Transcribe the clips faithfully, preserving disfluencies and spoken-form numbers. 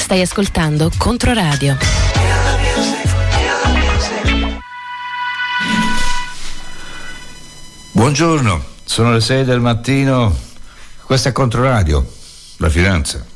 Stai ascoltando Controradio. Buongiorno, sono le sei del mattino. Questa è Controradio, la finanza.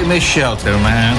Me Shelter, man.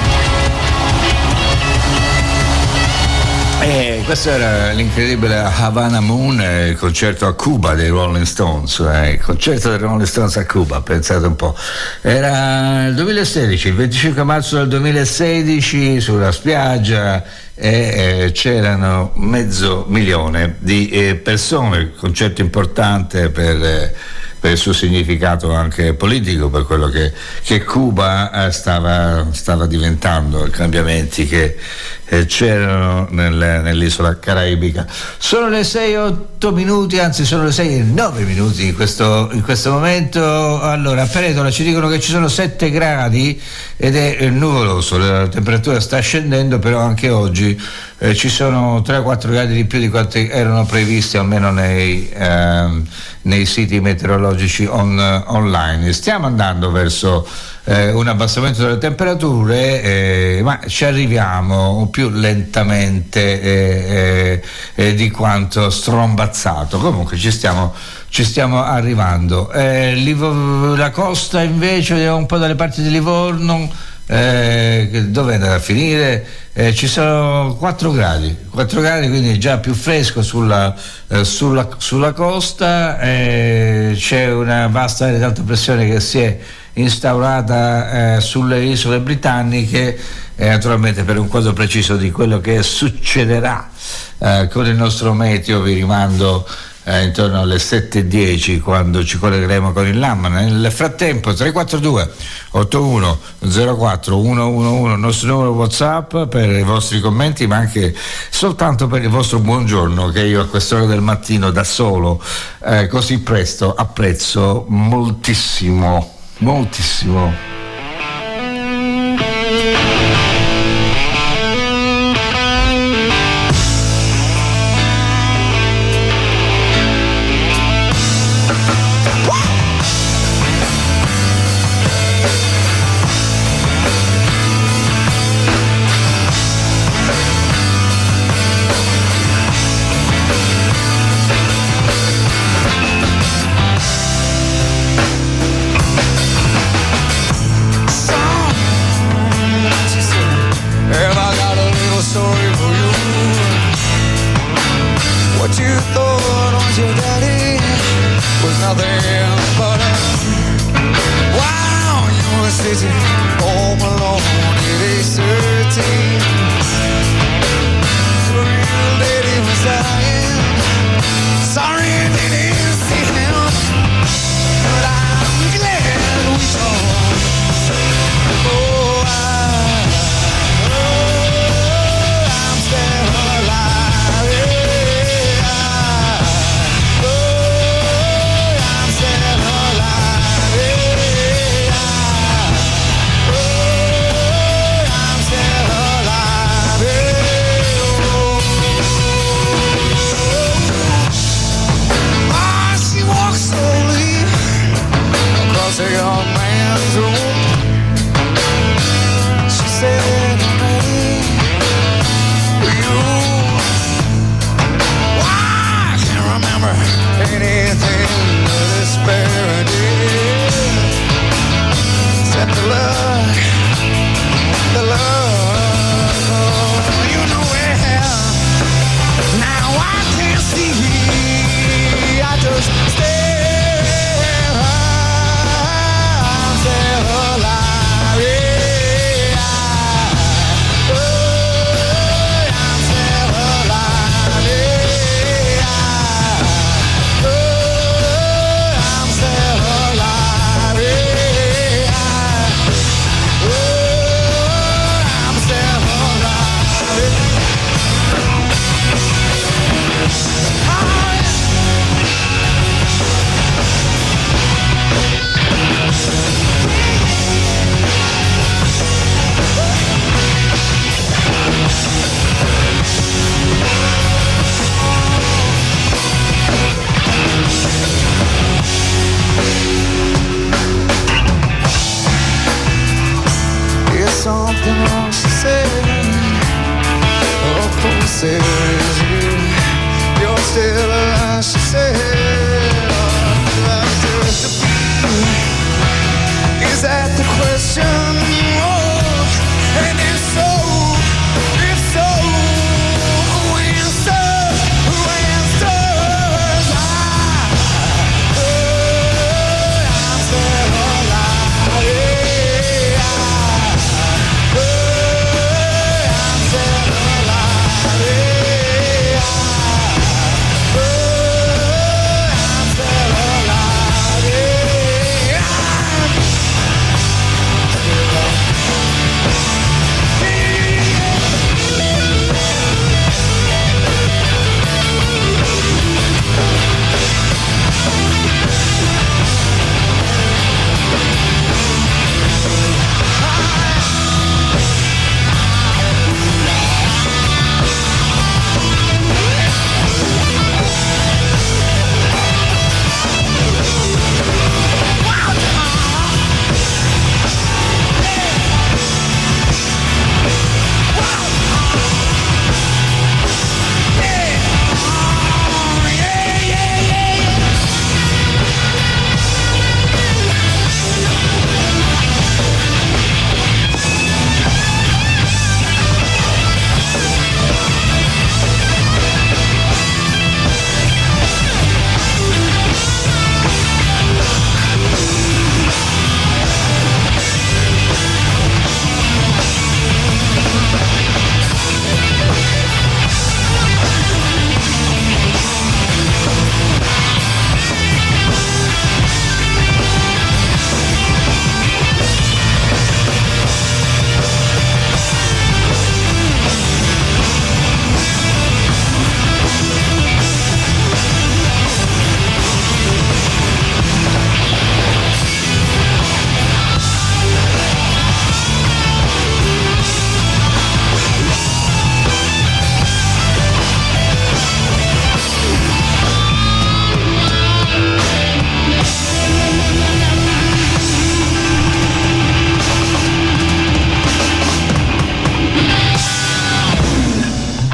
E questo era l'incredibile Havana Moon, il concerto a Cuba dei Rolling Stones, eh, il concerto dei Rolling Stones a Cuba, pensate un po'. Era il duemilasedici, il venticinque marzo del duemilasedici, sulla spiaggia, e eh, c'erano mezzo milione di eh, persone, concerto importante per... Eh, per il suo significato anche politico, per quello che, che Cuba eh, stava, stava diventando, i cambiamenti che eh, c'erano nel, nell'isola caraibica. Sono le sei e otto minuti, anzi sono le sei e nove minuti in questo, in questo momento. Allora, a Peretola ci dicono che ci sono sette gradi ed è eh, nuvoloso, la temperatura sta scendendo, però anche oggi eh, ci sono tre quattro gradi di più di quanti erano previsti, almeno nei, eh, nei siti meteorologici on, online. Stiamo andando verso eh, un abbassamento delle temperature, eh, ma ci arriviamo più lentamente eh, eh, di quanto strombazzato. Comunque ci stiamo ci stiamo arrivando. Eh, Livo, la costa invece, un po' dalle parti di Livorno, eh, dove è andata a finire? Eh, ci sono quattro gradi, quattro gradi, quindi già più fresco sulla, eh, sulla, sulla costa. Eh, c'è una vasta area di alta pressione che si è instaurata eh, sulle isole britanniche, eh, naturalmente per un quadro preciso di quello che succederà eh, con il nostro meteo vi rimando Eh, intorno alle sette e dieci, quando ci collegheremo con il LAM. Nel frattempo tre quattro due otto uno zero quattro uno uno uno, il nostro numero WhatsApp per i vostri commenti, ma anche soltanto per il vostro buongiorno, che io a quest'ora del mattino da solo eh, così presto apprezzo moltissimo moltissimo.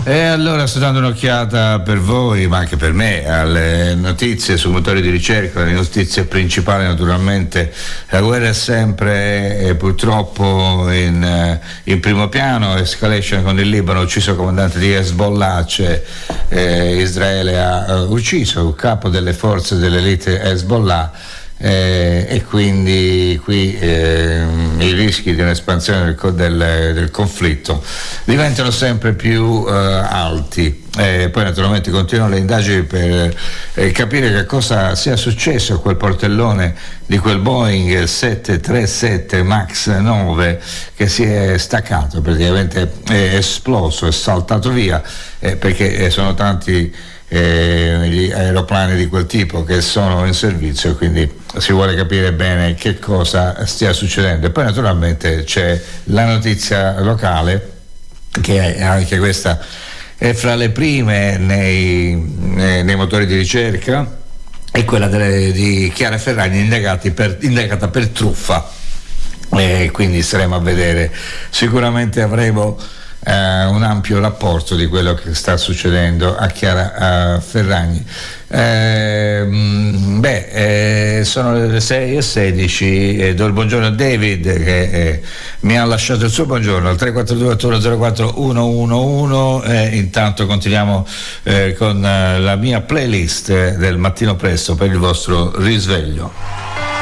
E allora sto dando un'occhiata per voi, ma anche per me, alle notizie sui motori di ricerca. Le notizie principali naturalmente, la guerra è sempre eh, purtroppo in, eh, in primo piano, escalation con il Libano, ucciso il comandante di Hezbollah, cioè, eh, Israele ha uh, ucciso il capo delle forze dell'elite Hezbollah. Eh, e quindi qui eh, i rischi di un'espansione del, del, del conflitto diventano sempre più eh, alti. Eh, poi naturalmente continuano le indagini per eh, capire che cosa sia successo a quel portellone di quel Boeing sette trentasette MAX nove che si è staccato, praticamente è esploso, è saltato via, eh, perché sono tanti Eh, gli aeroplani di quel tipo che sono in servizio, quindi si vuole capire bene che cosa stia succedendo. E poi naturalmente c'è la notizia locale, che è anche questa è fra le prime nei, nei, nei motori di ricerca, è quella delle, di Chiara Ferragni indagati per, indagata per truffa, e quindi staremo a vedere. Sicuramente avremo Uh, un ampio rapporto di quello che sta succedendo a Chiara uh, Ferragni. Eh, beh, eh, sono le sei e sedici e do il buongiorno a David che eh, mi ha lasciato il suo buongiorno al tre quattro due otto zero quattro uno uno uno. E intanto continuiamo eh, con eh, la mia playlist del mattino presto per il vostro risveglio.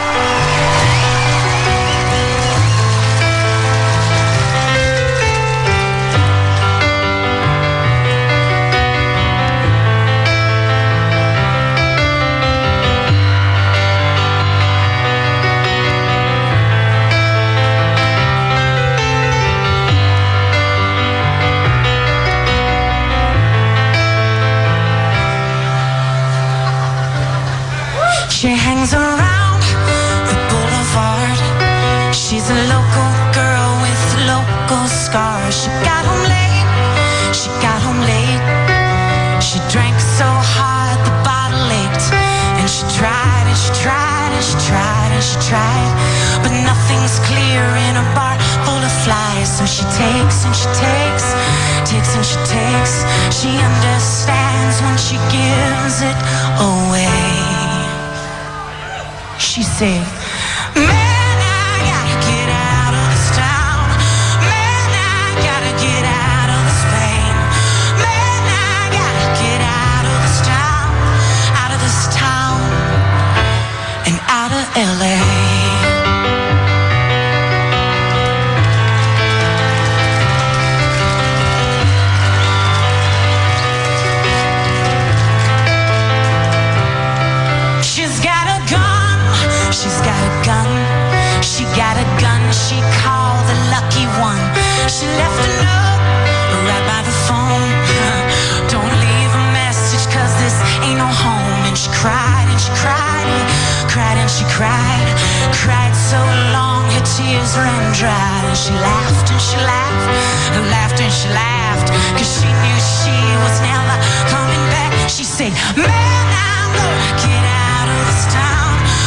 She hangs around the boulevard. She's a local girl with local scars. She got home late, she got home late. She drank so hard the bottle ached. And she tried and she tried and she tried and she tried. But nothing's clear in a bar full of flies. So she takes and she takes, takes and she takes. She understands when she gives it away. She said, man, I gotta get out of this town. Man, I gotta get out of this pain. Man, I gotta get out of this town. Out of this town and out of L A. She's got a gun, she got a gun, she called the lucky one. She left a note right by the phone. Don't leave a message cause this ain't no home. And she cried and she cried and cried and she cried. Cried so long her tears ran dry. And she laughed and she laughed, laughed and she laughed. Cause she knew she was never coming back. She said, man, I'm gonna get out of this town.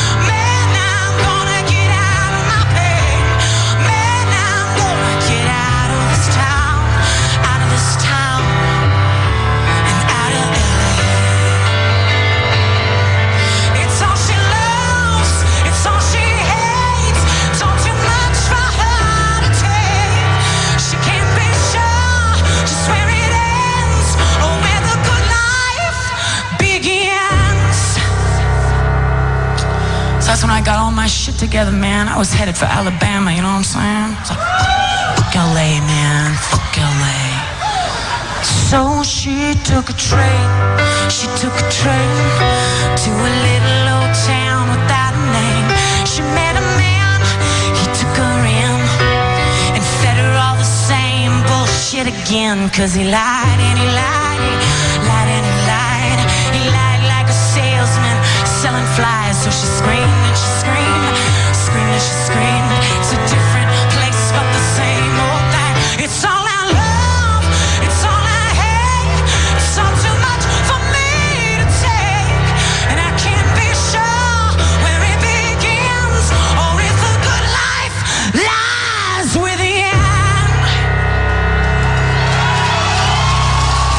That's when I got all my shit together, man. I was headed for Alabama, you know what I'm saying? It's like, fuck L A, man, fuck L A. So she took a train, she took a train to a little old town without a name. She met a man, he took her in and fed her all the same bullshit again. Cause he lied and he lied, he lied and he lied. He lied like a salesman selling flies. So she screamed and she screamed, screamed and she screamed. It's a different place but the same old thing. It's all I love, it's all I hate. It's all too much for me to take. And I can't be sure where it begins or if the good life lies with the end.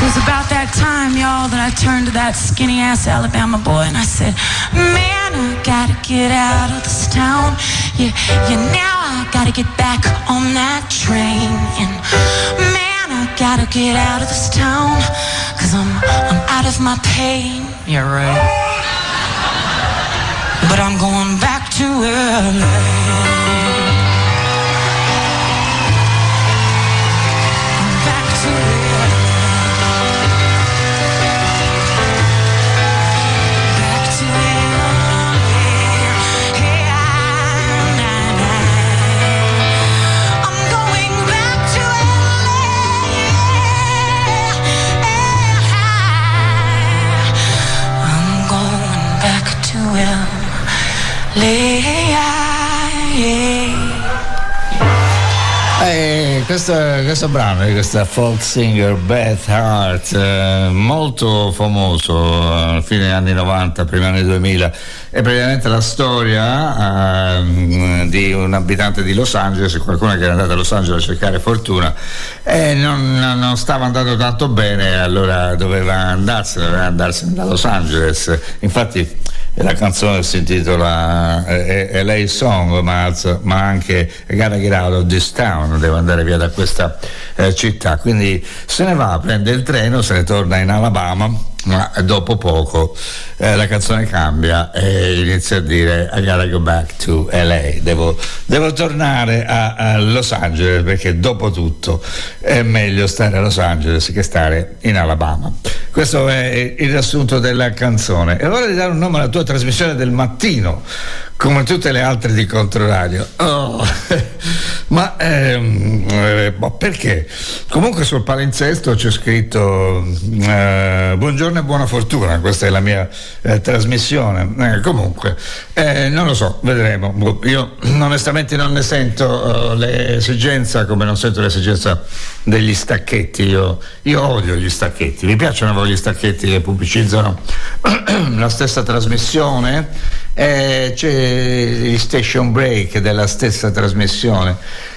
was about that time, y'all, that I turned to that skinny ass Alabama boy and I said, man, I gotta get out of this town. Yeah, yeah, now I gotta get back on that train. And man, I gotta get out of this town, cause I'm, I'm out of my pain. Yeah, right. But I'm going back to L A. Eh, questo, questo brano di questa folk singer Beth Hart, eh, molto famoso alla fine degli anni novanta, primi anni duemila, è praticamente la storia eh, di un abitante di Los Angeles, qualcuno che era andato a Los Angeles a cercare fortuna e non, non stava andando tanto bene, allora doveva andarsene, doveva andarsene da Los Angeles. Infatti la canzone si intitola eh, L A Song, ma, ma anche Gotta Get Out of This Town, devo andare via da questa eh, città, quindi se ne va, prende il treno, se ne torna in Alabama, ma dopo poco eh, la canzone cambia e inizia a dire I gotta go back to L A, devo, devo tornare a, a Los Angeles, perché dopo tutto è meglio stare a Los Angeles che stare in Alabama. Questo è il riassunto della canzone. E vorrei dare un nome alla tua trasmissione del mattino, come tutte le altre di Controradio. Oh. Ma ehm, eh, perché? Comunque sul palinsesto c'è scritto eh, buongiorno e buona fortuna, questa è la mia eh, trasmissione. Eh, comunque eh, non lo so, vedremo. Io onestamente non ne sento uh, l'esigenza, come non sento l'esigenza degli stacchetti. Io, io odio gli stacchetti. Mi piacciono gli stacchetti che pubblicizzano la stessa trasmissione. Eh, c'è gli station break della stessa trasmissione,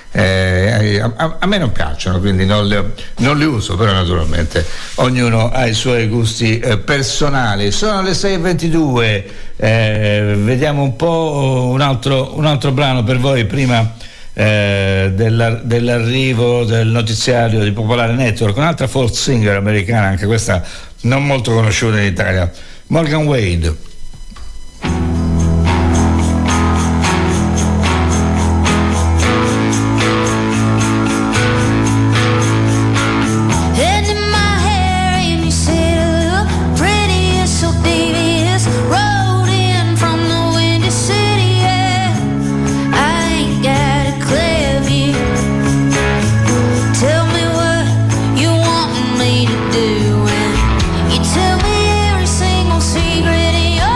eh, a, a me non piacciono, quindi non li, non li uso, però naturalmente ognuno ha i suoi gusti eh, personali. Sono le sei e ventidue, eh, vediamo un po' un altro, un altro brano per voi prima eh, della, dell'arrivo del notiziario di Popolare Network, un'altra folk singer americana, anche questa non molto conosciuta in Italia, Morgan Wade. Tell me every single secret in your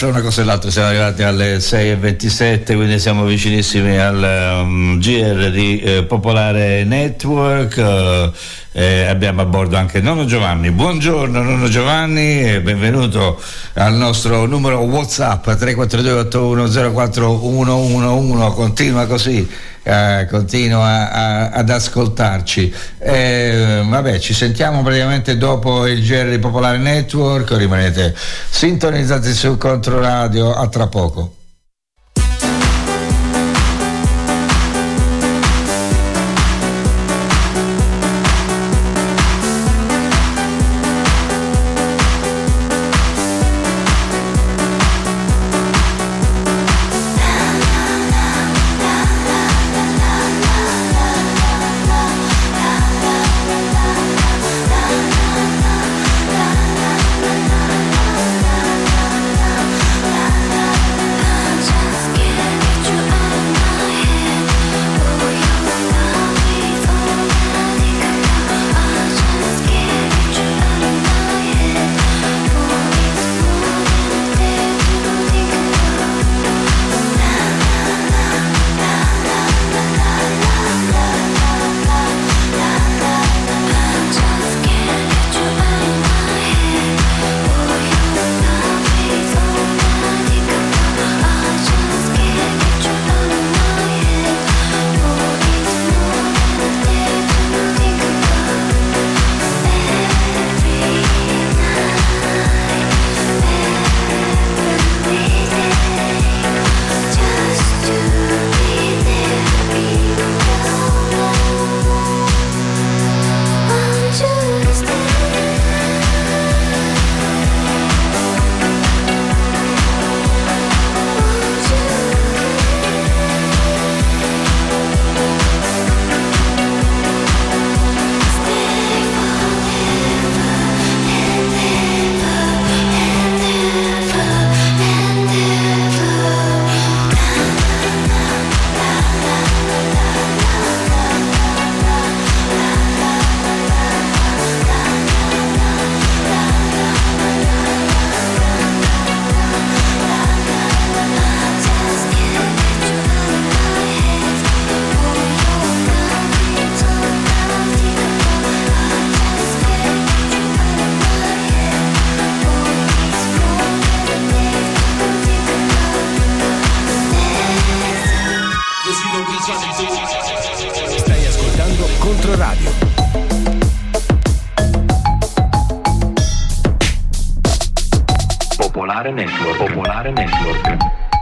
fra una cosa e l'altra siamo arrivati alle sei e ventisette, quindi siamo vicinissimi al um, G R di eh, Popolare Network. Uh, eh, abbiamo a bordo anche nonno Giovanni. Buongiorno nonno Giovanni e benvenuto al nostro numero WhatsApp tre quattro due otto uno zero quattro uno uno uno. Continua così. Uh, continua a, ad ascoltarci. Eh, vabbè, ci sentiamo praticamente dopo il G R di Popolare Network. Rimanete sintonizzati su Controradio, a tra poco. Stai ascoltando Controradio. Popolare Network. Popolare Network.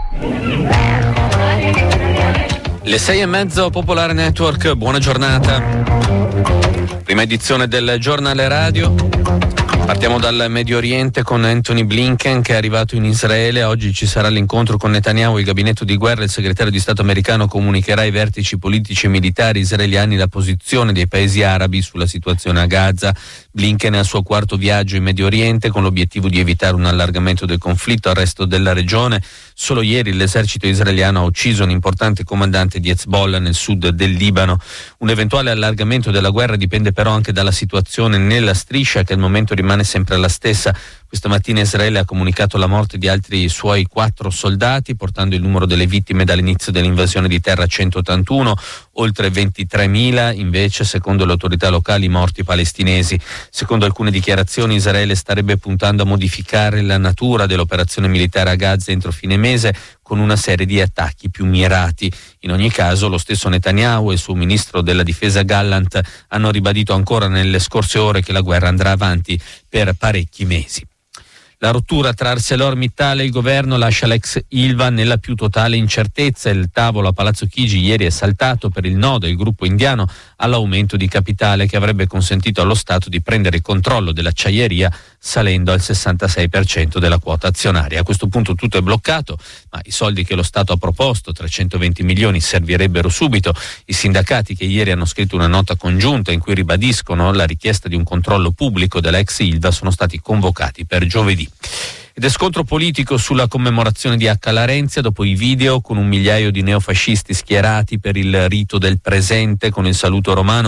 Le sei e mezzo, Popolare Network, buona giornata. Prima edizione del giornale radio. Partiamo dal Medio Oriente con Anthony Blinken, che è arrivato in Israele. Oggi ci sarà l'incontro con Netanyahu, il gabinetto di guerra. Il segretario di Stato americano comunicherà ai vertici politici e militari israeliani la posizione dei paesi arabi sulla situazione a Gaza. Blinken è al suo quarto viaggio in Medio Oriente con l'obiettivo di evitare un allargamento del conflitto al resto della regione. Solo ieri l'esercito israeliano ha ucciso un importante comandante di Hezbollah nel sud del Libano. Un eventuale allargamento della guerra dipende però anche dalla situazione nella striscia, che al momento rimane sempre la stessa. Questa mattina Israele ha comunicato la morte di altri suoi quattro soldati, portando il numero delle vittime dall'inizio dell'invasione di terra a centottantuno, oltre ventitremila invece, secondo le autorità locali, morti palestinesi. Secondo alcune dichiarazioni, Israele starebbe puntando a modificare la natura dell'operazione militare a Gaza entro fine mese, con una serie di attacchi più mirati. In ogni caso, lo stesso Netanyahu e il suo ministro della difesa Gallant hanno ribadito ancora nelle scorse ore che la guerra andrà avanti per parecchi mesi. La rottura tra ArcelorMittal e il governo lascia l'ex Ilva nella più totale incertezza. Il tavolo a Palazzo Chigi ieri è saltato per il no del gruppo indiano all'aumento di capitale che avrebbe consentito allo Stato di prendere il controllo dell'acciaieria salendo al sessantasei per cento della quota azionaria. A questo punto tutto è bloccato, ma i soldi che lo Stato ha proposto, trecentoventi milioni, servirebbero subito. I sindacati, che ieri hanno scritto una nota congiunta in cui ribadiscono la richiesta di un controllo pubblico della ex Ilva, sono stati convocati per giovedì. Ed è scontro politico sulla commemorazione di Acca Larenzia dopo i video con un migliaio di neofascisti schierati per il rito del presente con il saluto romano.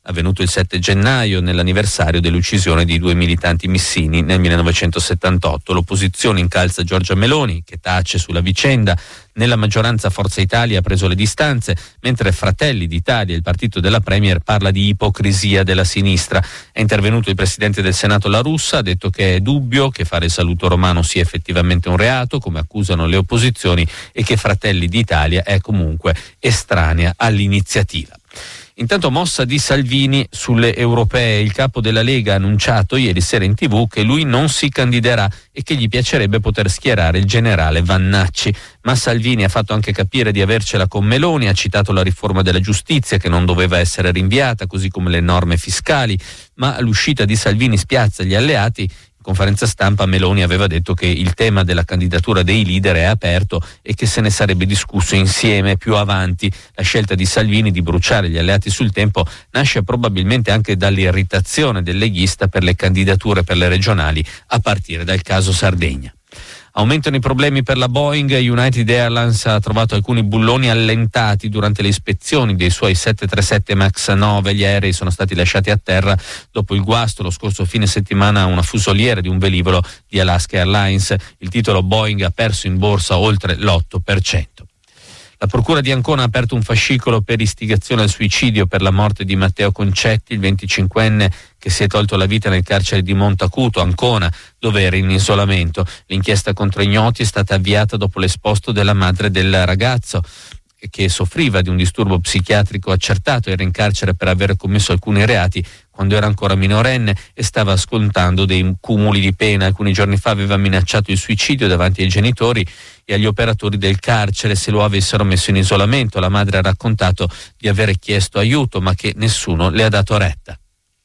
avvenuto il sette gennaio nell'anniversario dell'uccisione di due militanti missini nel millenovecentosettantotto. L'opposizione incalza Giorgia Meloni, che tace sulla vicenda. Nella maggioranza Forza Italia ha preso le distanze, mentre Fratelli d'Italia, il partito della Premier, parla di ipocrisia della sinistra. È intervenuto il presidente del Senato La Russa, ha detto che è dubbio che fare il saluto romano sia effettivamente un reato, come accusano le opposizioni, e che Fratelli d'Italia è comunque estranea all'iniziativa. Intanto mossa di Salvini sulle europee. Il capo della Lega ha annunciato ieri sera in tivù che lui non si candiderà e che gli piacerebbe poter schierare il generale Vannacci. Ma Salvini ha fatto anche capire di avercela con Meloni, ha citato la riforma della giustizia che non doveva essere rinviata, così come le norme fiscali, ma l'uscita di Salvini spiazza gli alleati. In conferenza stampa Meloni aveva detto che il tema della candidatura dei leader è aperto e che se ne sarebbe discusso insieme più avanti. La scelta di Salvini di bruciare gli alleati sul tempo nasce probabilmente anche dall'irritazione del leghista per le candidature per le regionali, a partire dal caso Sardegna. Aumentano i problemi per la Boeing. United Airlines ha trovato alcuni bulloni allentati durante le ispezioni dei suoi sette trentasette max nove. Gli aerei sono stati lasciati a terra dopo il guasto lo scorso fine settimana a una fusoliera di un velivolo di Alaska Airlines. Il titolo Boeing ha perso in borsa oltre l'otto per cento. La Procura di Ancona ha aperto un fascicolo per istigazione al suicidio per la morte di Matteo Concetti, il venticinquenne che si è tolto la vita nel carcere di Montacuto, Ancona, dove era in isolamento. L'inchiesta contro ignoti è stata avviata dopo l'esposto della madre del ragazzo, che soffriva di un disturbo psichiatrico accertato, era in carcere per aver commesso alcuni reati quando era ancora minorenne e stava scontando dei cumuli di pena. Alcuni giorni fa aveva minacciato il suicidio davanti ai genitori e agli operatori del carcere se lo avessero messo in isolamento. La madre ha raccontato di aver chiesto aiuto ma che nessuno le ha dato retta.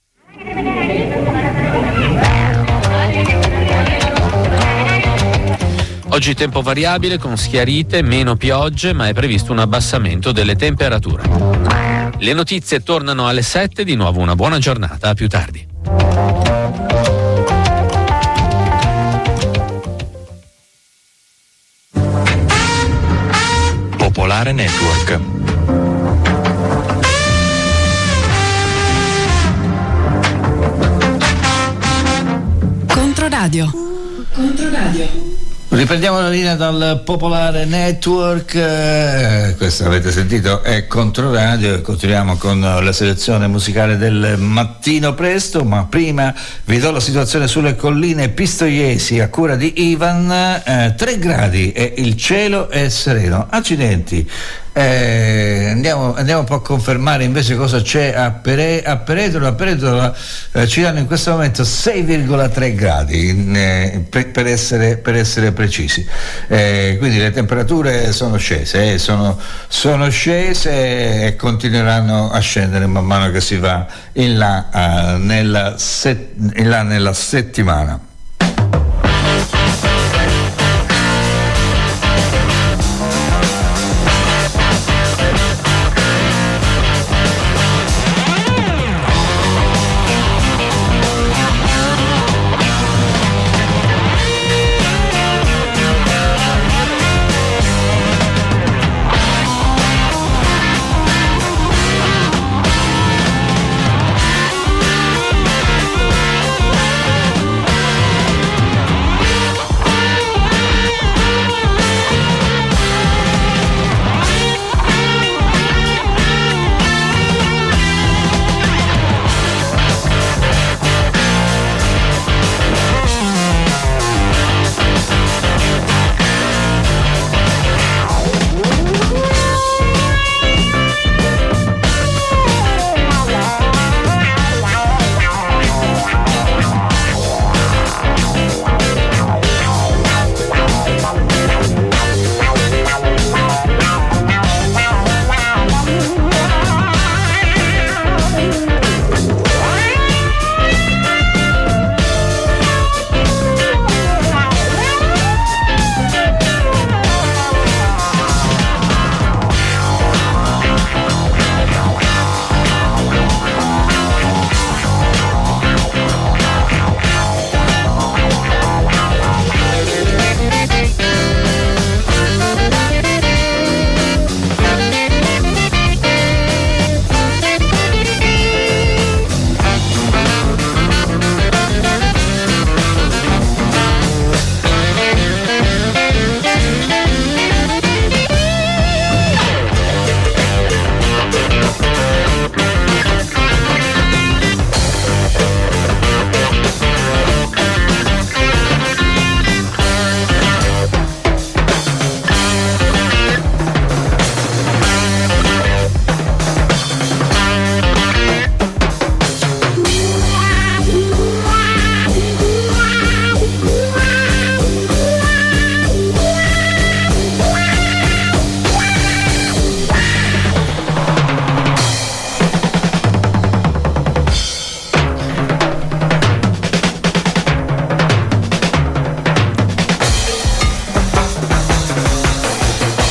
Oggi tempo variabile con schiarite, meno piogge, ma è previsto un abbassamento delle temperature. Le notizie tornano alle sette, di nuovo una buona giornata, a più tardi. Popolare Network. Controradio. Controradio. Riprendiamo la linea dal Popolare Network, eh, questo avete sentito è Controradio e continuiamo con la selezione musicale del mattino presto, ma prima vi do la situazione sulle colline pistoiesi a cura di Ivan. eh, tre gradi e il cielo è sereno. Accidenti. Eh, andiamo, andiamo un po' a confermare invece cosa c'è a, Pere, a Peretola. A Peretola eh, ci danno in questo momento sei virgola tre gradi eh, per, per, essere, per essere precisi, eh, quindi le temperature sono scese, eh, sono, sono scese e continueranno a scendere man mano che si va in là, uh, nella, set, in là nella settimana.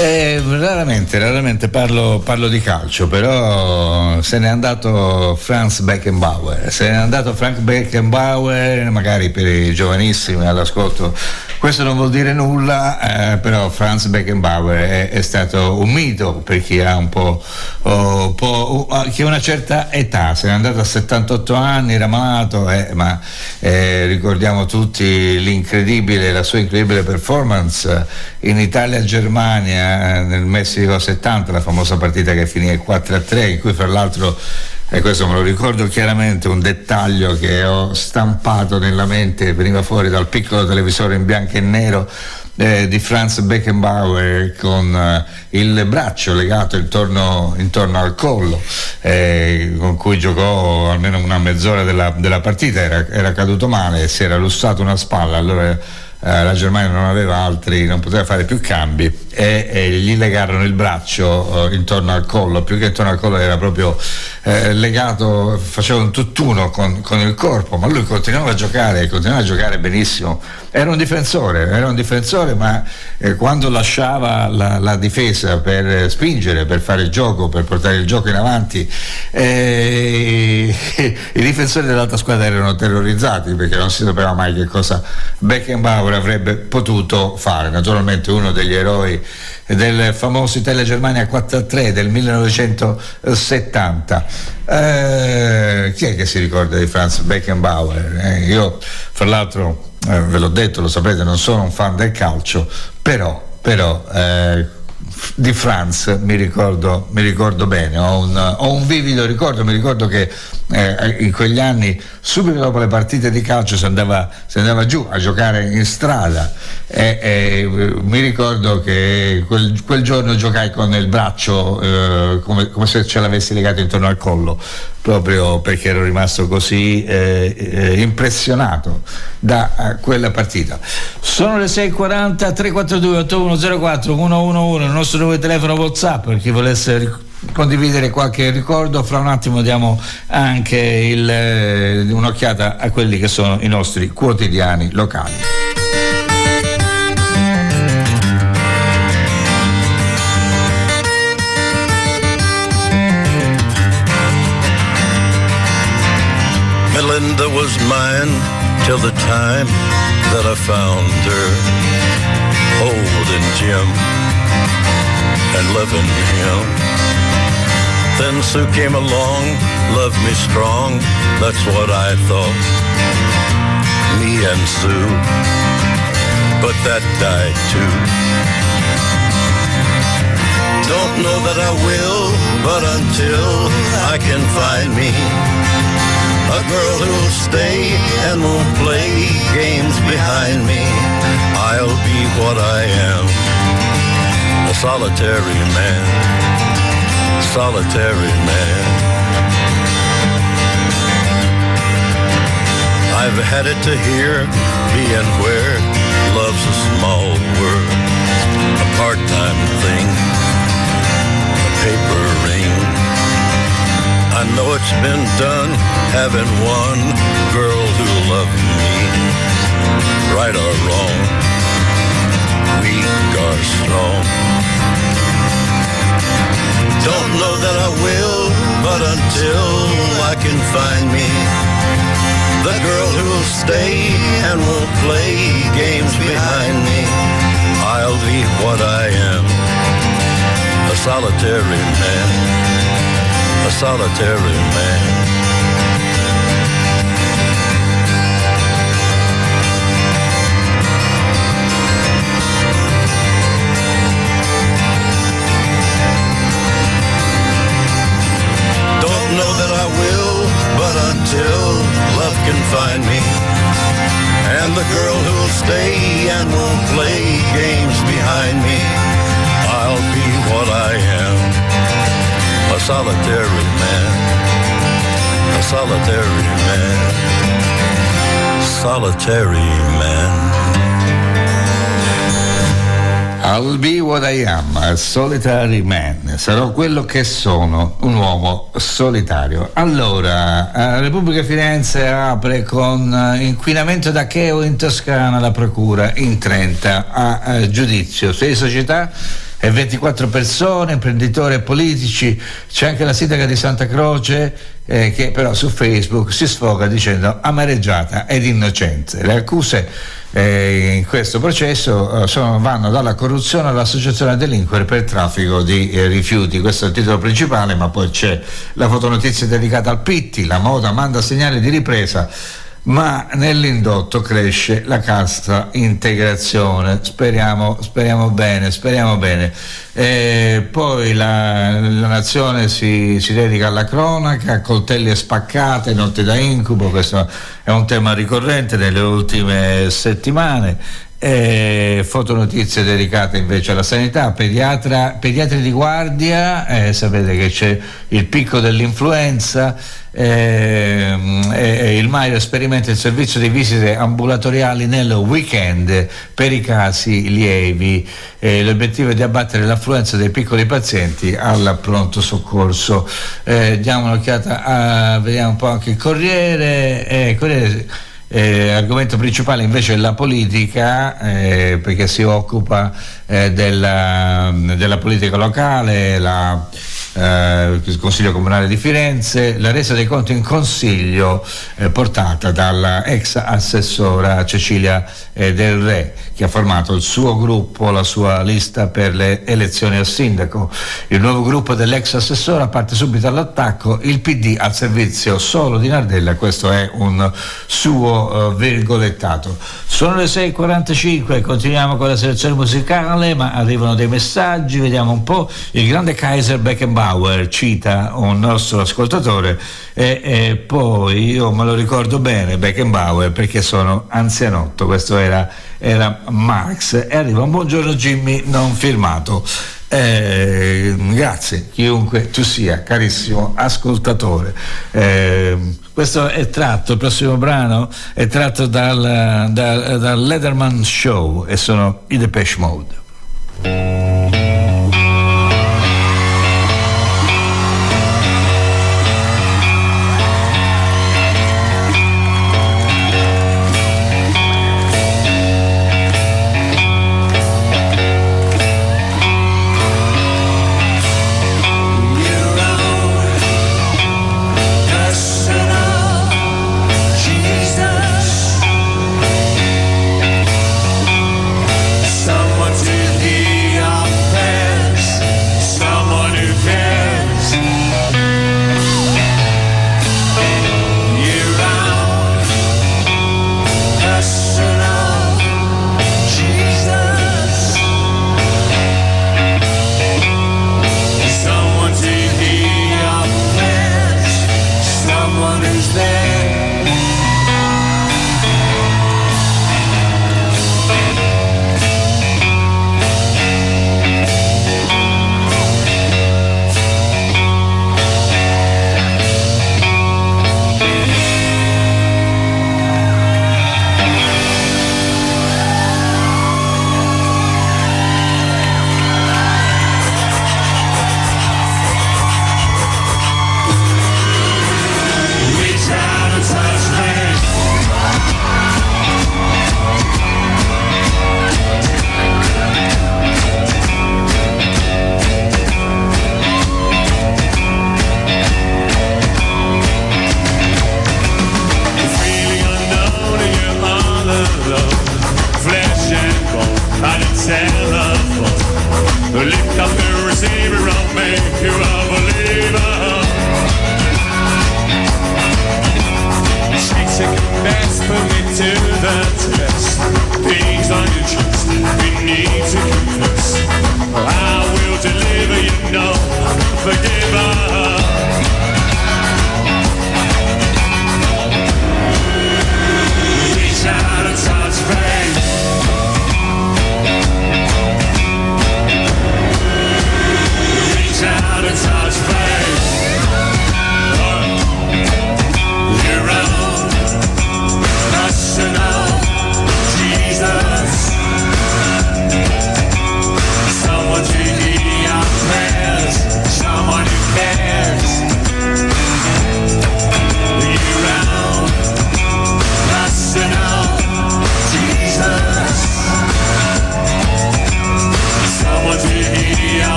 Eh, raramente, raramente parlo, parlo di calcio, però se n'è andato Franz Beckenbauer, se n'è andato Frank Beckenbauer, magari per i giovanissimi all'ascolto questo non vuol dire nulla, eh, però Franz Beckenbauer è, è stato un mito per chi ha un po', oh, un po' uh, chi ha una certa età, se n'è andato a settantotto anni, era malato, eh, ma eh, ricordiamo tutti l'incredibile, la sua incredibile performance in Italia-Germania nel Messico settanta, la famosa partita che finì quattro a tre, in cui fra l'altro, e questo me lo ricordo chiaramente, un dettaglio che ho stampato nella mente, veniva fuori dal piccolo televisore in bianco e nero eh, di Franz Beckenbauer con eh, il braccio legato intorno, intorno al collo, eh, con cui giocò almeno una mezz'ora della, della partita, era, era caduto male, si era lussato una spalla, allora Uh, la Germania non aveva altri, non poteva fare più cambi e, e gli legarono il braccio uh, intorno al collo, più che intorno al collo era proprio uh, legato, faceva un tutt'uno con, con il corpo, ma lui continuava a giocare, continuava a giocare benissimo, era un difensore, era un difensore ma eh, quando lasciava la, la difesa per spingere, per fare il gioco, per portare il gioco in avanti, eh, i difensori dell'altra squadra erano terrorizzati perché non si sapeva mai che cosa Beckenbauer avrebbe potuto fare. Naturalmente uno degli eroi del famoso Italia-Germania quattro a tre del millenovecentosettanta. Eh, chi è che si ricorda di Franz Beckenbauer? Eh, io fra l'altro eh, ve l'ho detto, lo sapete, non sono un fan del calcio, però, però eh, di Franz mi ricordo, mi ricordo bene, ho un, ho un vivido ricordo, mi ricordo che eh, in quegli anni subito dopo le partite di calcio si andava, si andava giù a giocare in strada e, e mi ricordo che quel, quel giorno giocai con il braccio eh, come, come se ce l'avessi legato intorno al collo, proprio perché ero rimasto così eh, eh, impressionato da uh, quella partita. Sono le sei e quaranta, tre quattro due otto uno zero quattro uno uno uno il nostro numero di telefono WhatsApp per chi volesse ric- condividere qualche ricordo. Fra un attimo diamo anche il, eh, un'occhiata a quelli che sono i nostri quotidiani locali. Melinda was mine till the time that I found her holding Jim and loving him. Then Sue came along, loved me strong, that's what I thought, me and Sue, but that died too. Don't know that I will, but until I can find me a girl who'll stay and won't play games behind me, I'll be what I am, a solitary man, solitary man. I've had it to here, being where love's a small word, a part-time thing, a paper ring. I know it's been done, having one girl who loved me, right or wrong, weak or strong. Don't know that I will, but until I can find me the girl who'll stay and won't play games behind me, I'll be what I am, a solitary man. A solitary man. Don't know that I will, but until love can find me, and the girl who'll stay and won't play games behind me, I'll be what I am. A solitary man, a solitary man, solitary man. I'll be what I am, a solitary man. Sarò quello che sono, un uomo solitario. Allora, la Repubblica Firenze apre con inquinamento da Cheo in Toscana, la procura in trenta a, a giudizio. Sei società e ventiquattro persone, imprenditori e politici. C'è anche la sindaca di Santa Croce eh, che però su Facebook si sfoga dicendo amareggiata ed innocente. Le accuse eh, in questo processo eh, sono, vanno dalla corruzione all'associazione a delinquere per traffico di eh, rifiuti. Questo è il titolo principale, ma poi c'è la fotonotizia dedicata al Pitti. La moda manda segnali di ripresa, ma nell'indotto cresce la cassa integrazione. Speriamo, speriamo bene, speriamo bene. E poi la, la nazione si, si dedica alla cronaca, coltelli e spaccate, notte da incubo. Questo è un tema ricorrente nelle ultime settimane. E fotonotizie dedicate invece alla sanità, pediatra, pediatri di guardia, eh, sapete che c'è il picco dell'influenza, eh, eh, il Maio sperimenta il servizio di visite ambulatoriali nel weekend per i casi lievi. Eh, l'obiettivo è di abbattere l'affluenza dei piccoli pazienti al pronto soccorso. Eh, diamo un'occhiata a, vediamo un po' anche il Corriere. Eh, Corriere Eh, argomento principale invece è la politica, eh, perché si occupa eh, della, della politica locale, la, eh, il Consiglio Comunale di Firenze, la resa dei conti in Consiglio eh, portata dalla ex assessora Cecilia eh, Del Re, che ha formato il suo gruppo, la sua lista per le elezioni al sindaco. Il nuovo gruppo dell'ex assessora parte subito all'attacco, il P D al servizio solo di Nardella, questo è un suo Uh, virgolettato. Sono le sei e quarantacinque, continuiamo con la selezione musicale, ma arrivano dei messaggi, vediamo un po'. Il grande Kaiser Beckenbauer, cita un nostro ascoltatore, e, e poi io me lo ricordo bene Beckenbauer perché sono anzianotto. Questo era, era Marx. E arriva un buongiorno Jimmy non firmato. Eh, grazie chiunque tu sia, carissimo ascoltatore. Eh, questo è tratto, il prossimo brano è tratto dal, dal, dal Letterman Show e sono i Depeche Mode. Jesus.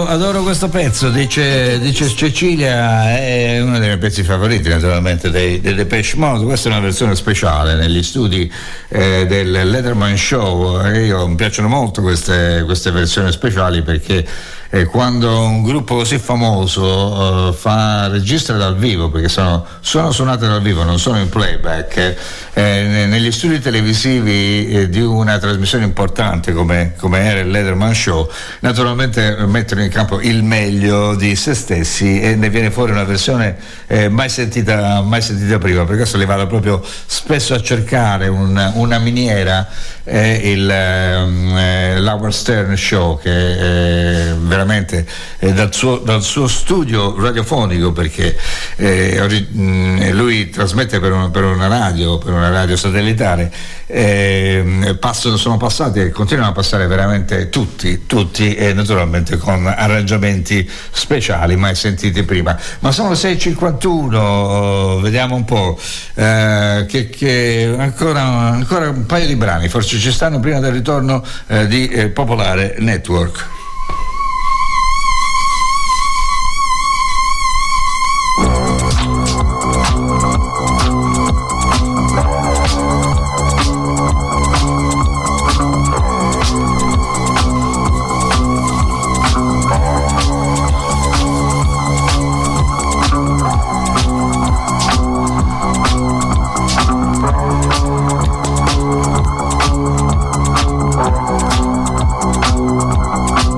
adoro questo pezzo, dice, dice Cecilia, è uno dei miei pezzi favoriti naturalmente dei, dei Depeche Mode. Questa è una versione speciale negli studi eh, del Letterman Show. Io mi piacciono molto queste, queste versioni speciali perché eh, quando un gruppo così famoso eh, fa registra dal vivo, perché sono, sono suonate dal vivo, non sono in playback, eh, negli studi televisivi eh, di una trasmissione importante come, come era il Letterman Show, naturalmente mettono in campo il meglio di se stessi e ne viene fuori una versione eh, mai sentita mai sentita prima. Per questo li vado proprio spesso a cercare un, una miniera, eh, il eh, l'Howard Stern Show, che eh, veramente eh, dal, suo, dal suo studio radiofonico, perché eh, mh, lui trasmette per una, per una radio per una radio satellitare, eh, passano, sono passati e continuano a passare veramente tutti tutti e naturalmente con arrangiamenti speciali mai sentiti prima. Ma sono le sei e cinquantuno, vediamo un po' eh, che, che ancora, ancora un paio di brani forse ci stanno prima del ritorno eh, di eh, Popolare Network. Thank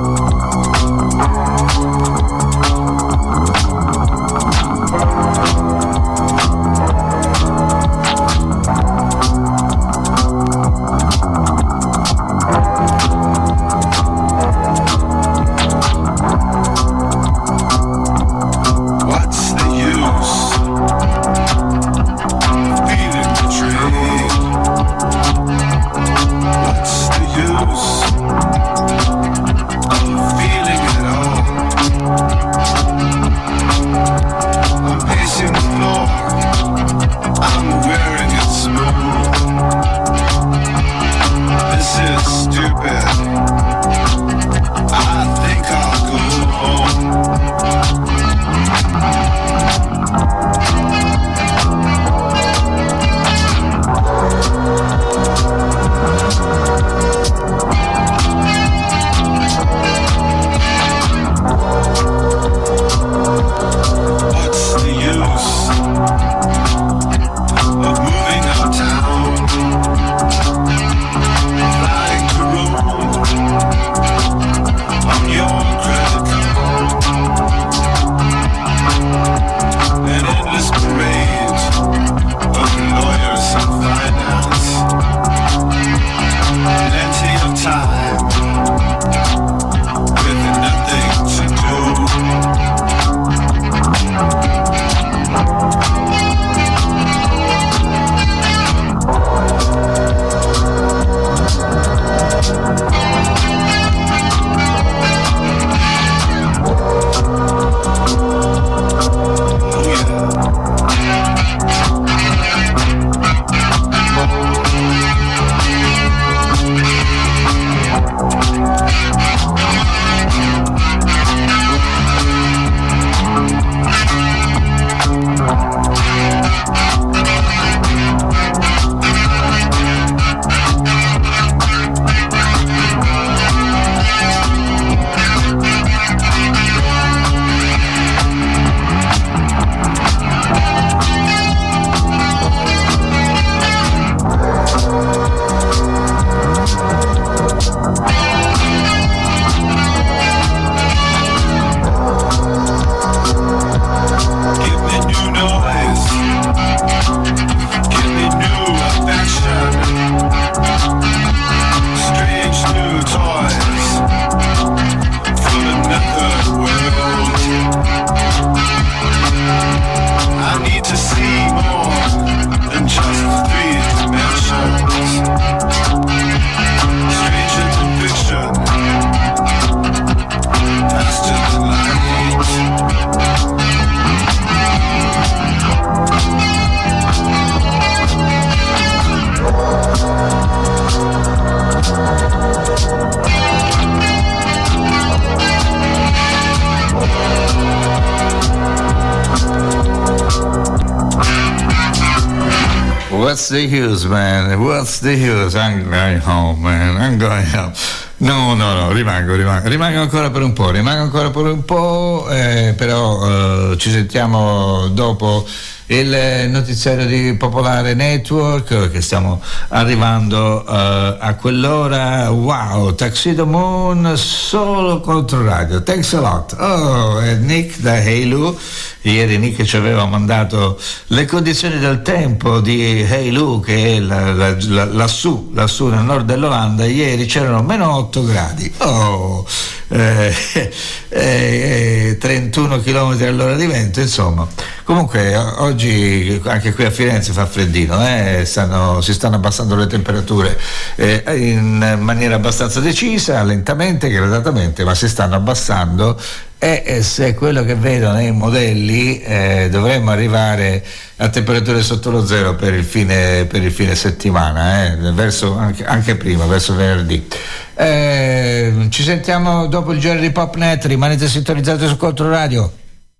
What's the use, man? What's the use? I'm going home, man. I'm going home. No, no, no, rimango, rimango, rimango ancora per un po', rimango ancora per un po', eh, però eh, ci sentiamo dopo il notiziario di Popolare Network, che stiamo arrivando uh, a quell'ora. Wow, Tuxedo Moon solo Controradio, thanks a lot. Oh, e Nick da Halo, ieri Nick ci aveva mandato le condizioni del tempo di Halo, che è la, la, la, lassù, lassù nel nord dell'Olanda. Ieri c'erano meno otto gradi, oh, eh, eh, eh, trentuno chilometri all'ora di vento, insomma. Comunque oggi anche qui a Firenze fa freddino, eh? stanno, si stanno abbassando le temperature eh, in maniera abbastanza decisa, lentamente, gradatamente, ma si stanno abbassando, e, e se quello che vedo nei modelli eh, dovremmo arrivare a temperature sotto lo zero per il fine, per il fine settimana, eh? verso, anche, anche prima, verso venerdì. Eh, ci sentiamo dopo il giro di Popnet, rimanete sintonizzati su Controradio.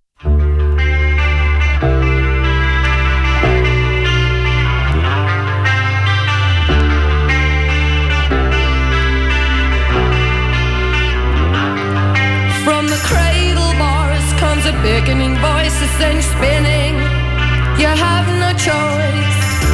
Beckoning voices and spinning, you have no choice.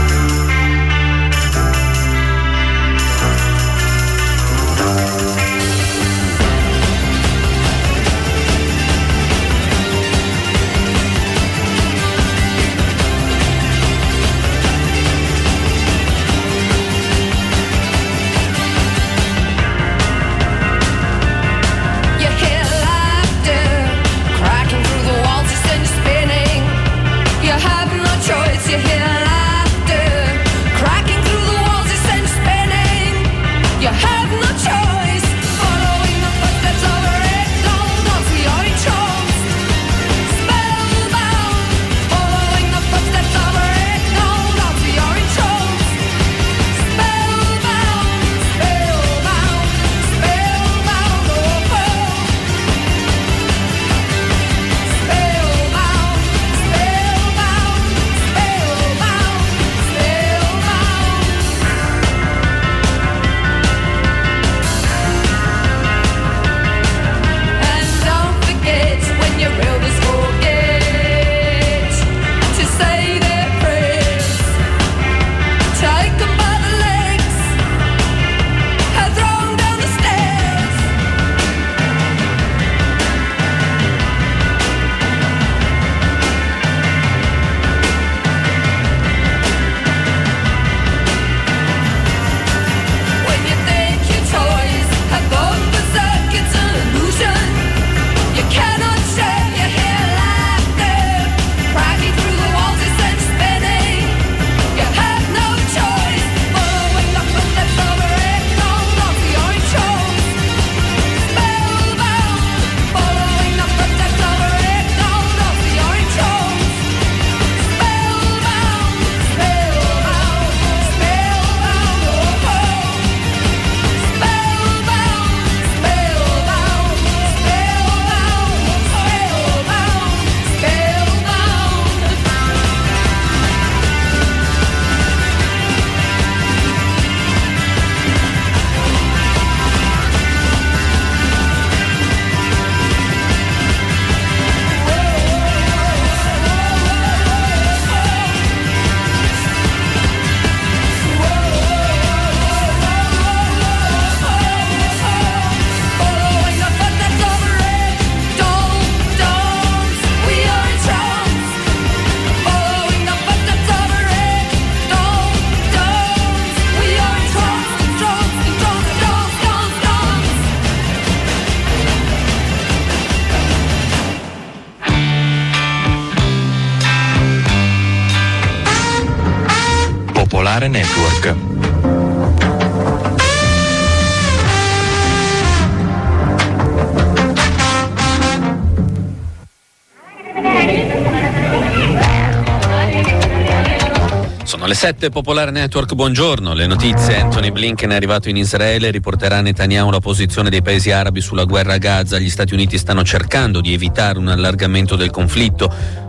You hear laughter cracking through the walls, it's and spinning. You have no choice, following the footsteps of a red-gold once we are entranced, spellbound. Following the footsteps of a red-gold once we are entranced, spellbound, spellbound, spellbound, oh, oh. Spellbound, spellbound. Popolare Network. Sono le sette, Popolare Network, buongiorno. Le notizie: Anthony Blinken è arrivato in Israele, riporterà a Netanyahu la posizione dei paesi arabi sulla guerra a Gaza. Gli Stati Uniti stanno cercando di evitare un allargamento del conflitto.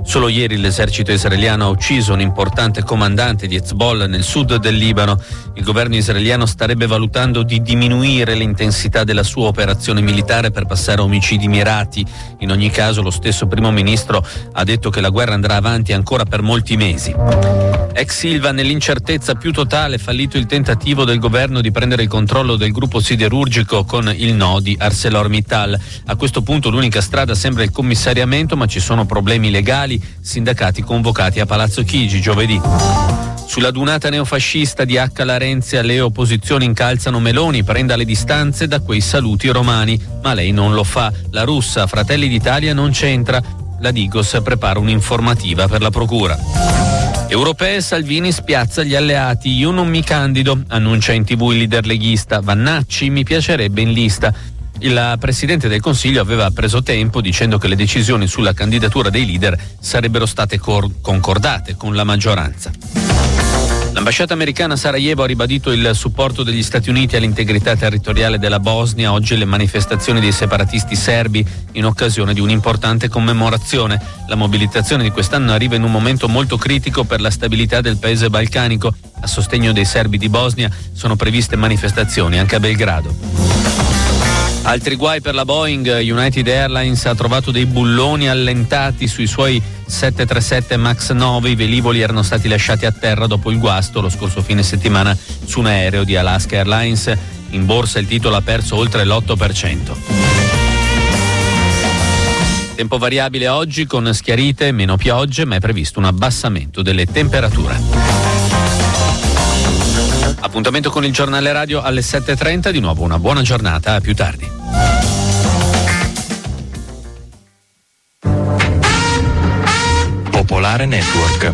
Solo ieri l'esercito israeliano ha ucciso un importante comandante di Hezbollah nel sud del Libano. Il governo israeliano starebbe valutando di diminuire l'intensità della sua operazione militare per passare a omicidi mirati. In ogni caso, lo stesso primo ministro ha detto che la guerra andrà avanti ancora per molti mesi. Ex Ilva, nell'incertezza più totale, fallito il tentativo del governo di prendere il controllo del gruppo siderurgico con il no di ArcelorMittal. A questo punto l'unica strada sembra il commissariamento, ma ci sono problemi legali, sindacati convocati a Palazzo Chigi giovedì. Sulla dunata neofascista di H. Larenzia le opposizioni incalzano Meloni, prenda le distanze da quei saluti romani, ma lei non lo fa. La russa Fratelli d'Italia non c'entra. La Digos prepara un'informativa per la procura. Europee, Salvini spiazza gli alleati, io non mi candido, annuncia in tv il leader leghista. Vannacci mi piacerebbe in lista. Il Presidente del Consiglio aveva preso tempo dicendo che le decisioni sulla candidatura dei leader sarebbero state cor- concordate con la maggioranza. L'ambasciata americana a Sarajevo ha ribadito il supporto degli Stati Uniti all'integrità territoriale della Bosnia. Oggi le manifestazioni dei separatisti serbi in occasione di un'importante commemorazione. La mobilitazione di quest'anno arriva in un momento molto critico per la stabilità del paese balcanico. A sostegno dei serbi di Bosnia sono previste manifestazioni anche a Belgrado. Altri guai per la Boeing. United Airlines ha trovato dei bulloni allentati sui suoi sette trentasette max nove. I velivoli erano stati lasciati a terra dopo il guasto lo scorso fine settimana su un aereo di Alaska Airlines. In borsa il titolo ha perso oltre l'otto per cento. Tempo variabile oggi con schiarite, meno piogge, ma è previsto un abbassamento delle temperature. Appuntamento con il giornale radio alle sette e trenta. Di nuovo una buona giornata, a più tardi. Popolare Network.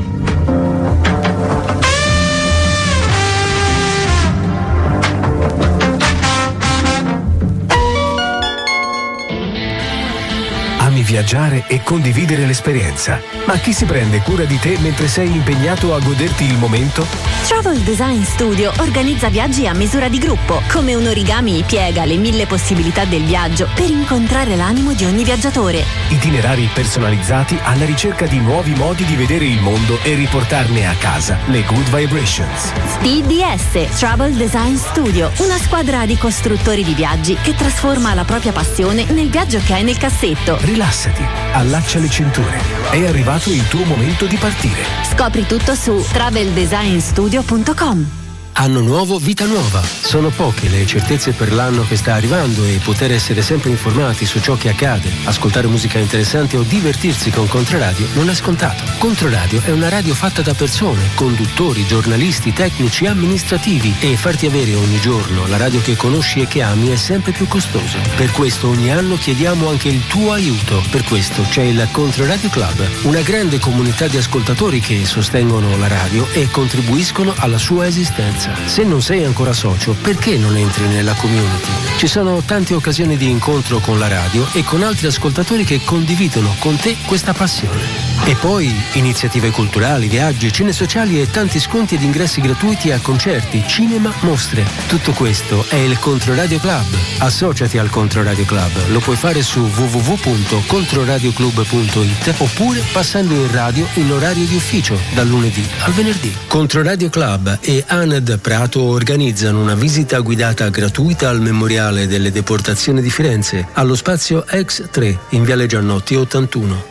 Ami viaggiare e condividere l'esperienza, ma chi si prende cura di te mentre sei impegnato a goderti il momento? Travel Design Studio organizza viaggi a misura di gruppo. Come un origami piega le mille possibilità del viaggio per incontrare l'animo di ogni viaggiatore. Itinerari personalizzati alla ricerca di nuovi modi di vedere il mondo e riportarne a casa le good vibrations. T D S, Travel Design Studio, una squadra di costruttori di viaggi che trasforma la propria passione nel viaggio che hai nel cassetto. Rilassati, allaccia le cinture. È arrivato il tuo momento di partire. Scopri tutto su travel design studio punto com. Anno nuovo, vita nuova. Sono poche le certezze per l'anno che sta arrivando e poter essere sempre informati su ciò che accade, ascoltare musica interessante o divertirsi con Controradio non è scontato. Controradio è una radio fatta da persone, conduttori, giornalisti, tecnici, amministrativi, e farti avere ogni giorno la radio che conosci e che ami è sempre più costoso. Per questo ogni anno chiediamo anche il tuo aiuto. Per questo c'è il Controradio Club, una grande comunità di ascoltatori che sostengono la radio e contribuiscono alla sua esistenza. Se non sei ancora socio, perché non entri nella community? Ci sono tante occasioni di incontro con la radio e con altri ascoltatori che condividono con te questa passione. E poi iniziative culturali, viaggi, cene sociali e tanti sconti ed ingressi gratuiti a concerti, cinema, mostre. Tutto questo è il Controradio Club. Associati al Controradio Club. Lo puoi fare su w w w punto controradioclub punto i t oppure passando in radio in orario di ufficio dal lunedì al venerdì. Controradio Club e A N E D Prato organizzano una visita guidata gratuita al Memoriale delle Deportazioni di Firenze, allo spazio X tre in Viale Giannotti ottantuno.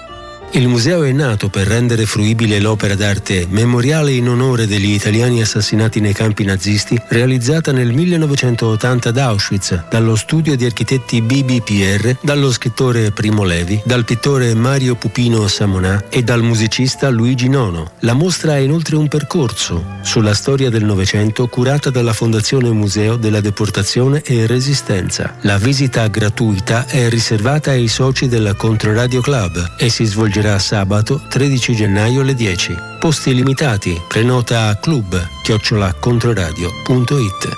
Il museo è nato per rendere fruibile l'opera d'arte Memoriale in onore degli italiani assassinati nei campi nazisti, realizzata nel millenovecentottanta ad Auschwitz dallo studio di architetti B B P R, dallo scrittore Primo Levi, dal pittore Mario Pupino Samonà e dal musicista Luigi Nono. La mostra ha inoltre un percorso sulla storia del Novecento curata dalla Fondazione Museo della Deportazione e Resistenza. La visita gratuita è riservata ai soci del Controradio Club e si svolgerà sabato tredici gennaio alle dieci. Posti limitati. Prenota a club chiocciola controradio punto i t.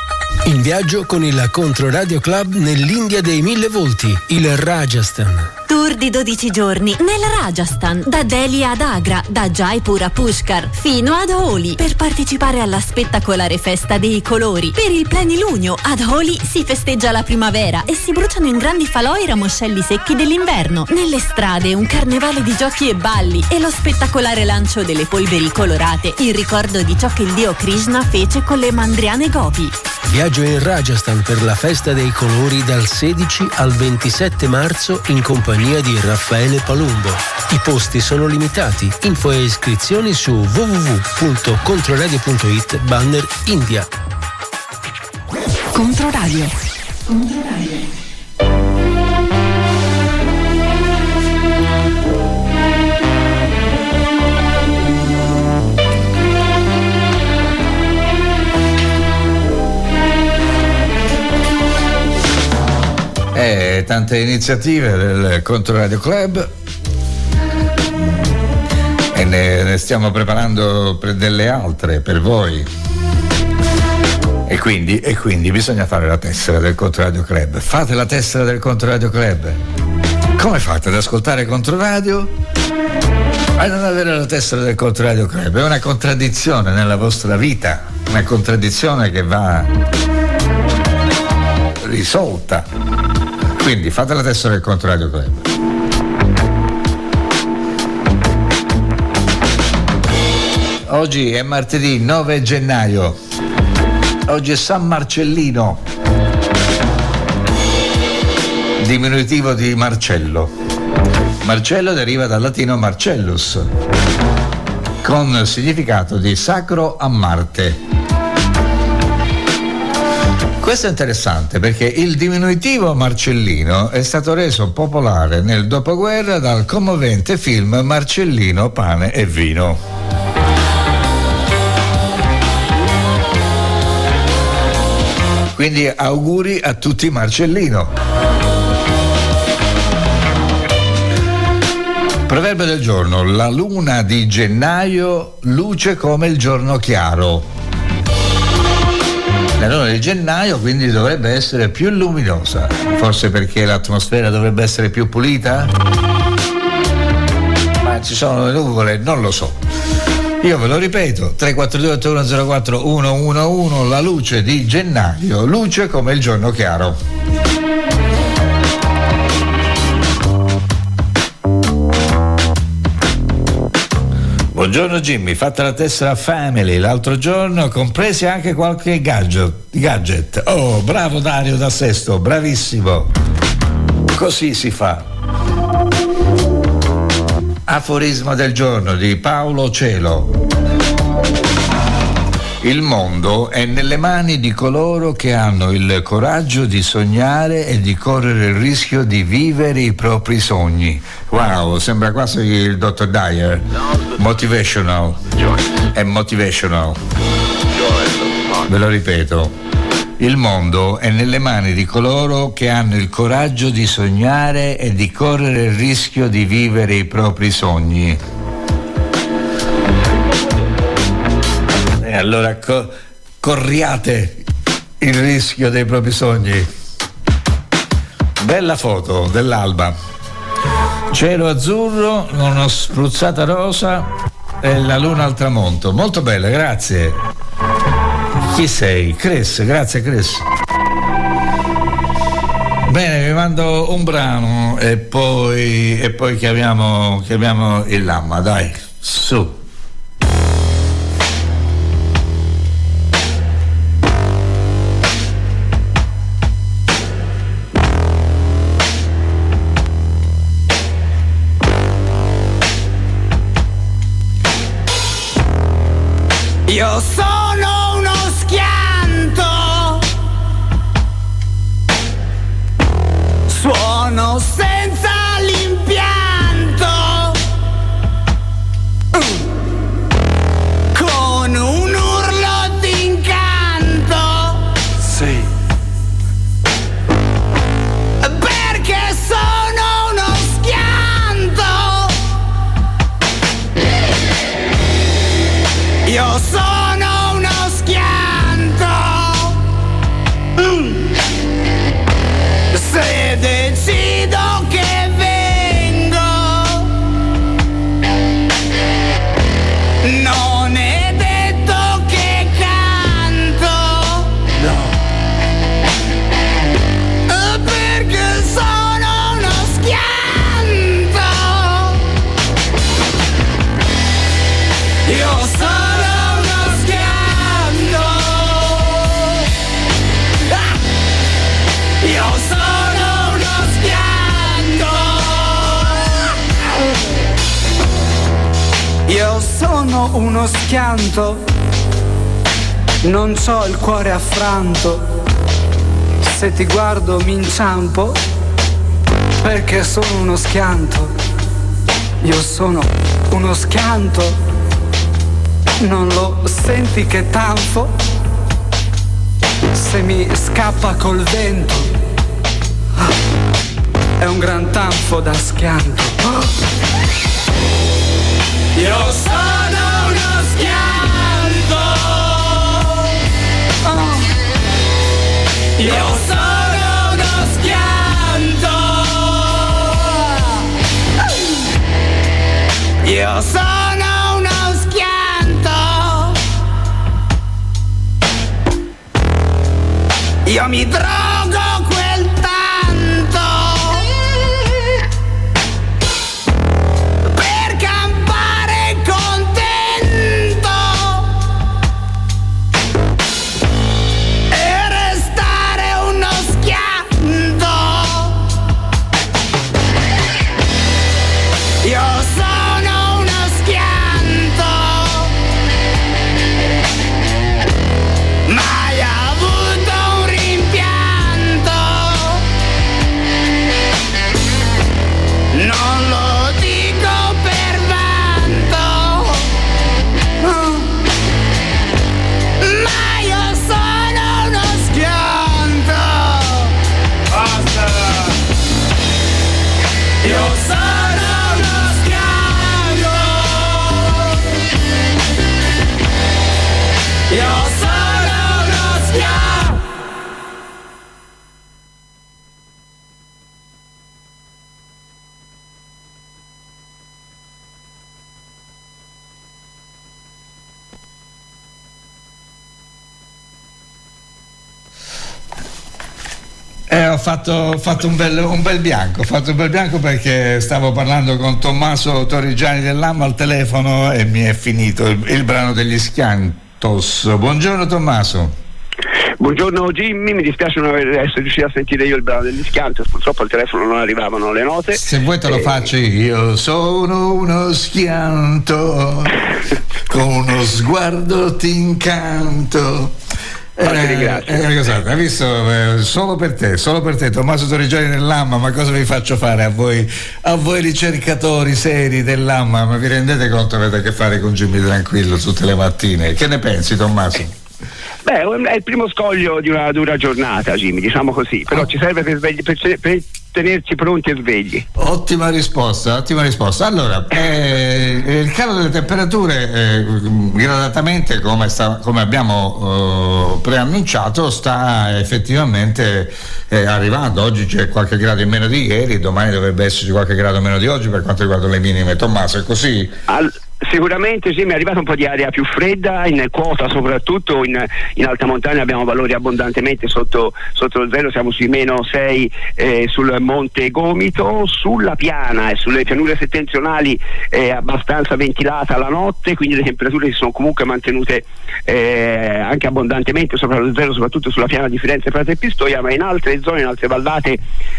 In viaggio con il Controradio Club nell'India dei mille volti, il Rajasthan. Tour di dodici giorni nel Rajasthan, da Delhi ad Agra, da Jaipur a Pushkar, fino ad Holi, per partecipare alla spettacolare festa dei colori. Per il plenilunio ad Holi si festeggia la primavera e si bruciano in grandi falò i ramoscelli secchi dell'inverno. Nelle strade un carnevale di giochi e balli e lo spettacolare lancio delle polveri colorate, in ricordo di ciò che il dio Krishna fece con le mandriane gopi. Viaggio in Rajasthan per la festa dei colori dal sedici al ventisette marzo in compagnia di Raffaele Palumbo. I posti sono limitati. Info e iscrizioni su w w w punto controradio punto it banner India. Controradio. Controradio. Eh, tante iniziative del Controradio Club e ne, ne stiamo preparando per delle altre per voi e quindi, e quindi bisogna fare la tessera del Controradio Club. Fate la tessera del Controradio Club. Come fate ad ascoltare Controradio e non avere la tessera del Controradio Club? È una contraddizione nella vostra vita, una contraddizione che va risolta. Quindi fate la tessera del Controradio Club. Oggi è martedì nove gennaio. Oggi è San Marcellino, diminutivo di Marcello. Marcello deriva dal latino Marcellus, con significato di sacro a Marte. Questo è interessante perché il diminutivo Marcellino è stato reso popolare nel dopoguerra dal commovente film Marcellino, pane e vino. Quindi auguri a tutti Marcellino. Proverbio del giorno: la luna di gennaio luce come il giorno chiaro. La luna di gennaio quindi dovrebbe essere più luminosa, forse perché l'atmosfera dovrebbe essere più pulita? Ma ci sono le nuvole? Non lo so. Io ve lo ripeto: tre quattro due otto uno zero quattro uno uno uno, la luce di gennaio luce come il giorno chiaro. Buongiorno Jimmy, fatta la tessera Family l'altro giorno, compresi anche qualche gadget, gadget. Oh, bravo Dario da Sesto, bravissimo. Così si fa. Aforisma del giorno di Paolo Cielo. Il mondo è nelle mani di coloro che hanno il coraggio di sognare e di correre il rischio di vivere i propri sogni. Wow, sembra quasi il dottor Dyer. Motivational. È motivational. Ve lo ripeto. Il mondo è nelle mani di coloro che hanno il coraggio di sognare e di correre il rischio di vivere i propri sogni. E allora co- corriate il rischio dei propri sogni. Bella foto dell'alba. Cielo azzurro, una spruzzata rosa e la luna al tramonto. Molto bella, grazie. Chi sei? Chris, grazie Chris. Bene, vi mando un brano e poi, e poi chiamiamo, chiamiamo il Lamma, dai, su. Io sono uno schianto, suono senza l'impianto, con un urlo d'incanto. Sì. Perché sono uno schianto. Io sono uno schianto. Mm. Se decido Io sono uno schianto, non c'ho il cuore affranto. Se ti guardo mi inciampo, perché sono uno schianto. Io sono uno schianto, non lo senti che tanfo? Se mi scappa col vento, è un gran tanfo da schianto. Io sono uno schianto, oh. Io sono uno schianto, io sono uno schianto, io mi drogo quel tanto per campare contento e restare uno schianto. Io sono uno schianto, mai avuto un rimpianto. Non lo dico per vanto, oh. Ma io sono uno schianto. Basta. Io sono uno schianto, io sono uno schianto. Eh, ho fatto, ho fatto un, bel, un bel bianco, ho fatto un bel bianco perché stavo parlando con Tommaso Torrigiani dell'Ammo al telefono e mi è finito il, il brano degli Schiantos. Buongiorno Tommaso. Buongiorno Jimmy, mi dispiace non essere riuscito a sentire io il brano degli Schiantos, purtroppo al telefono non arrivavano le note. Se vuoi te lo eh, faccio io. Sono uno schianto, con uno sguardo ti incanto. Eh, eh, esatto, hai visto, eh, solo per te, solo per te, Tommaso Torrigiani dell'Amma. Ma cosa vi faccio fare a voi, a voi ricercatori seri dell'Amma? Ma vi rendete conto, avete a che fare con Jimmy Tranquillo tutte le mattine? Che ne pensi, Tommaso? Beh, è il primo scoglio di una dura giornata, Jimmy, diciamo così, però oh. ci serve per, svegli, per, per tenerci pronti e svegli. Ottima risposta, ottima risposta. Allora, eh, il calo delle temperature eh, gradatamente, come, sta, come abbiamo eh, preannunciato, sta effettivamente eh, arrivando. Oggi c'è qualche grado in meno di ieri, domani dovrebbe esserci qualche grado in meno di oggi per quanto riguarda le minime. Tommaso, è così? Al- Sicuramente sì, mi è arrivata un po' di aria più fredda, in quota soprattutto in, in alta montagna abbiamo valori abbondantemente sotto, sotto lo zero, siamo sui meno sei eh, sul Monte Gomito, sulla piana e sulle pianure settentrionali è abbastanza ventilata la notte, quindi le temperature si sono comunque mantenute eh, anche abbondantemente sopra lo zero, soprattutto sulla piana di Firenze, Prato e Pistoia, ma in altre zone, in altre vallate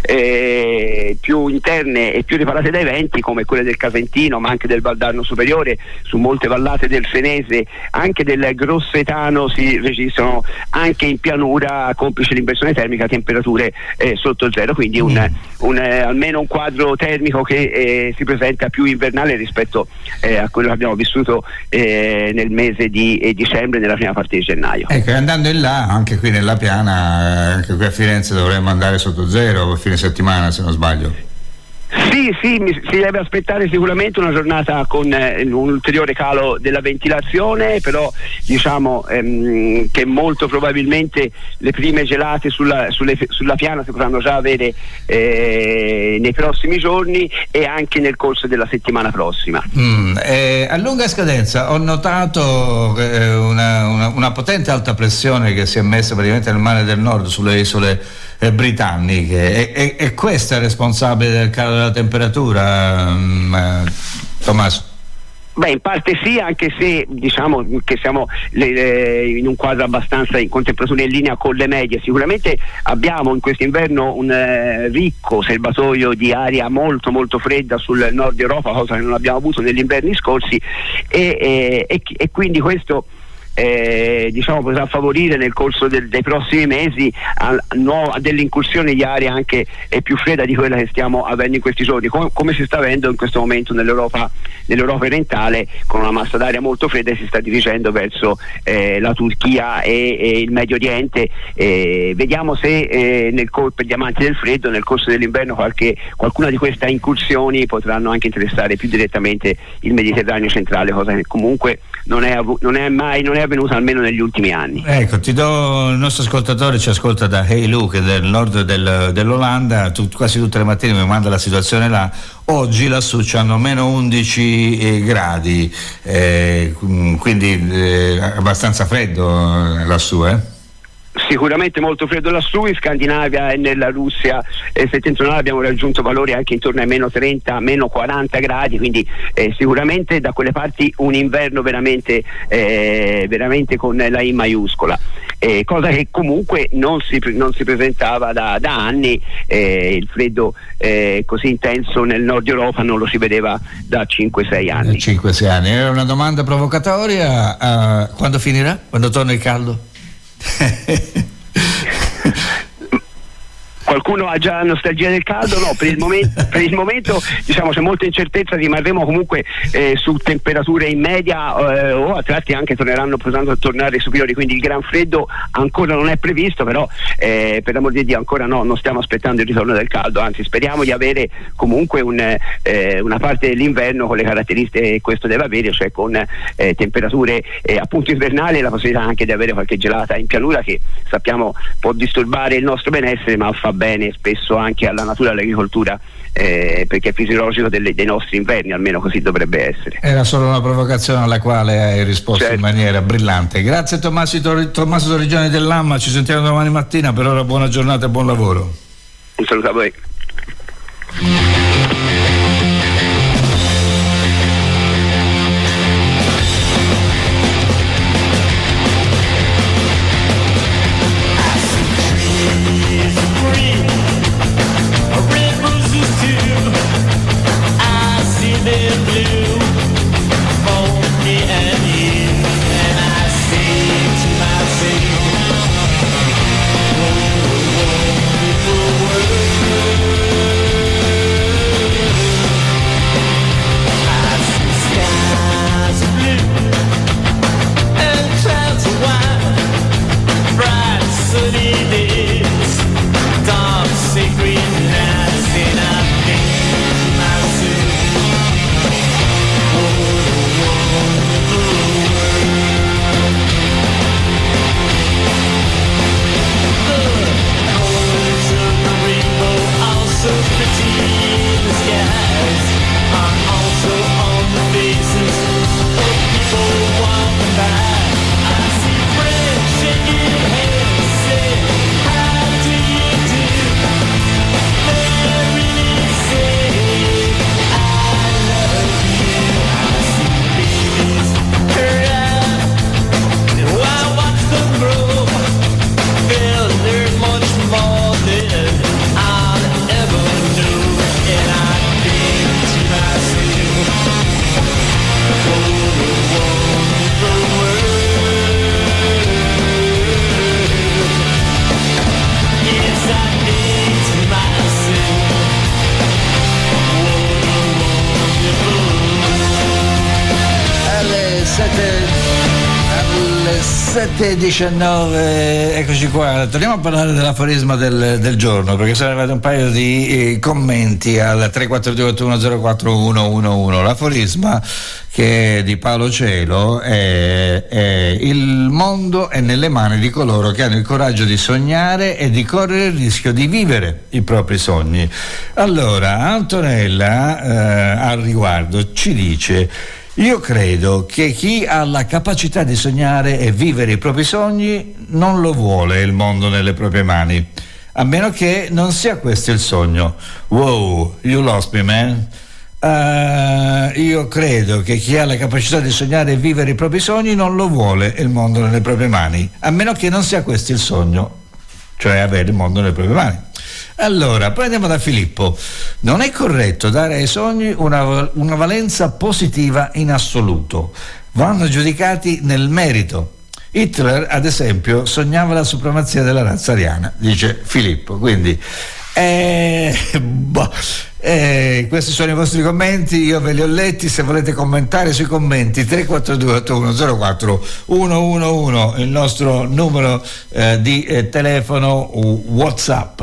eh, più interne e più riparate dai venti, come quelle del Casentino ma anche del Valdarno Superiore, su molte vallate del Senese, anche del Grossetano, si registrano anche in pianura, complice l'inversione termica, temperature eh, sotto zero, quindi un, mm. un, eh, almeno un quadro termico che eh, si presenta più invernale rispetto eh, a quello che abbiamo vissuto eh, nel mese di eh, dicembre, nella prima parte di gennaio. Ecco, andando in là, anche qui nella piana, anche qui a Firenze dovremmo andare sotto zero a fine settimana, se non sbaglio. Sì, sì, mi, si deve aspettare sicuramente una giornata con eh, un ulteriore calo della ventilazione, però diciamo ehm, che molto probabilmente le prime gelate sulla, sulle, sulla piana si potranno già avere eh, nei prossimi giorni e anche nel corso della settimana prossima. Mm, eh, a lunga scadenza ho notato eh, una, una, una potente alta pressione che si è messa praticamente nel mare del nord, sulle isole eh, britanniche, e, e, e questa è responsabile del calo della temperatura, um, eh, Tommaso? Beh, in parte sì, anche se diciamo che siamo le, le, in un quadro abbastanza in, con temperature in linea con le medie. Sicuramente abbiamo in questo inverno un eh, ricco serbatoio di aria molto molto fredda sul nord Europa, cosa che non abbiamo avuto negli inverni scorsi, e, e, e, e quindi questo Eh, diciamo potrà favorire nel corso del, dei prossimi mesi a, no, a delle incursioni di aria anche eh, più fredda di quella che stiamo avendo in questi giorni, com- come si sta avendo in questo momento nell'Europa, nell'Europa orientale, con una massa d'aria molto fredda che si sta dirigendo verso eh, la Turchia e, e il Medio Oriente. Eh, vediamo se eh, nel cor- per gli amanti del freddo nel corso dell'inverno qualche, qualcuna di queste incursioni potranno anche interessare più direttamente il Mediterraneo centrale, cosa che comunque non è, av- non è mai non è avvenuta almeno negli ultimi anni. Ecco, ti do, il nostro ascoltatore ci ascolta da Heilo, che è del nord del, dell'Olanda, tu, quasi tutte le mattine mi manda la situazione là. Oggi lassù c'hanno meno undici eh, gradi, eh, quindi eh, abbastanza freddo lassù, eh? Sicuramente molto freddo lassù. In Scandinavia e nella Russia eh, settentrionale abbiamo raggiunto valori anche intorno ai meno trenta, meno quaranta gradi, quindi eh, sicuramente da quelle parti un inverno veramente, eh, veramente con la I maiuscola, eh, cosa che comunque non si, non si presentava da, da anni. Eh, il freddo eh, così intenso nel nord Europa non lo si vedeva da cinque sei anni. cinque sei anni. Era una domanda provocatoria. Uh, quando finirà? Quando torna il caldo? Qualcuno ha già nostalgia del caldo? No, per il momento, per il momento diciamo c'è molta incertezza, rimarremo comunque eh, su temperature in media eh, o a tratti anche torneranno potranno tornare superiori, quindi il gran freddo ancora non è previsto, però eh, per l'amor di Dio ancora no, non stiamo aspettando il ritorno del caldo, anzi speriamo di avere comunque un, eh, una parte dell'inverno con le caratteristiche che questo deve avere, cioè con eh, temperature eh, appunto invernali e la possibilità anche di avere qualche gelata in pianura, che sappiamo può disturbare il nostro benessere, ma fa bene spesso anche alla natura e all'agricoltura, eh, perché è fisiologico delle, dei nostri inverni, almeno così dovrebbe essere. Era solo una provocazione alla quale hai risposto, certo, in maniera brillante. Grazie Tommaso, Tor- Tommaso Torrigiani dell'Amma, ci sentiamo domani mattina. Per ora buona giornata e buon lavoro. Un saluto a voi. sette e diciannove, eccoci qua. Torniamo a parlare dell'aforisma del, del giorno, perché sono arrivati un paio di eh, commenti al tre quattro due otto uno zero quattro uno uno uno. L'aforisma, che è di Paolo Cielo, è, è: il mondo è nelle mani di coloro che hanno il coraggio di sognare e di correre il rischio di vivere i propri sogni. Allora, Antonella eh, al riguardo ci dice: io credo che chi ha la capacità di sognare e vivere i propri sogni non lo vuole il mondo nelle proprie mani, a meno che non sia questo il sogno. Wow, you lost me, man. Uh, io credo che chi ha la capacità di sognare e vivere i propri sogni non lo vuole il mondo nelle proprie mani, a meno che non sia questo il sogno, cioè avere il mondo nelle proprie mani. Allora, poi andiamo da Filippo. Non è corretto dare ai sogni una, una valenza positiva in assoluto, vanno giudicati nel merito. Hitler, ad esempio, sognava la supremazia della razza ariana, dice Filippo. Quindi eh, boh, eh, questi sono i vostri commenti, io ve li ho letti. Se volete commentare sui commenti, tre quattro due otto uno zero quattro uno uno uno, il nostro numero eh, di eh, telefono WhatsApp.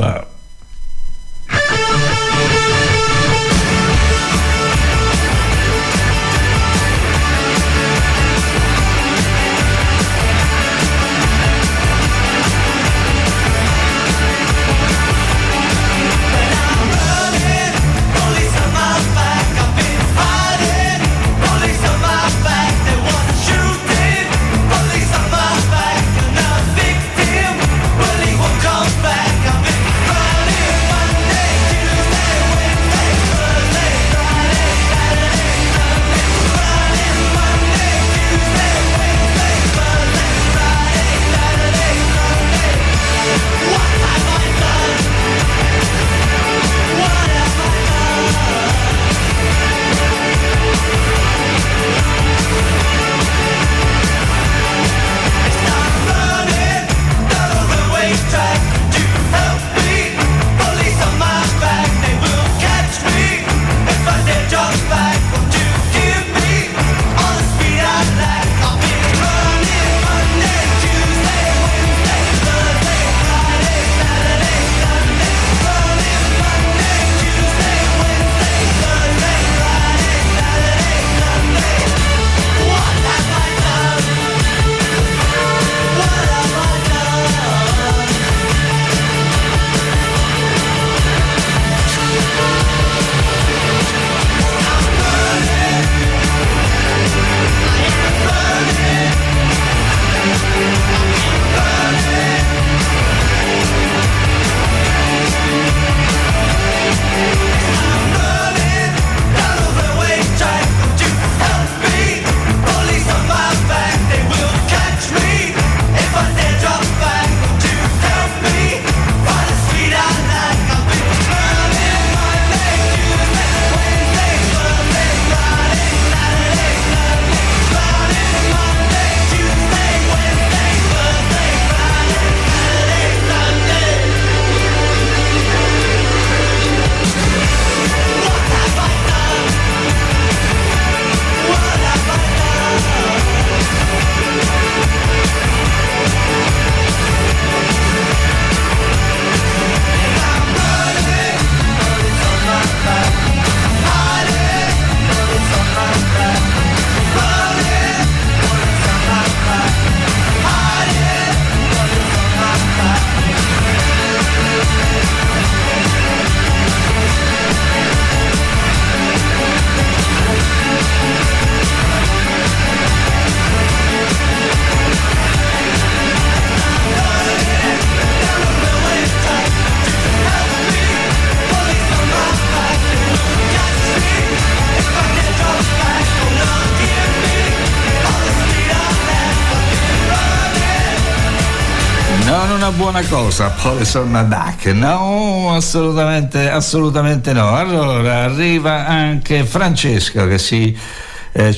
Una buona cosa, Police on a Duck? No, assolutamente, assolutamente no. Allora arriva anche Francesco che si eh,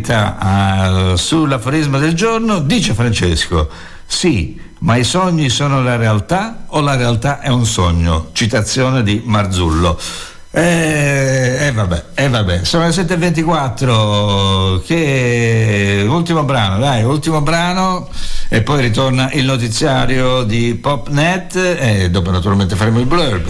cimenta uh, sull'aforisma del giorno. Dice Francesco: sì, ma i sogni sono la realtà o la realtà è un sogno? Citazione di Marzullo. E eh, eh, vabbè, eh, vabbè, sono le sette e ventiquattro. Che ultimo brano, dai, ultimo brano. E poi ritorna il notiziario di Popnet e dopo naturalmente faremo il blurb.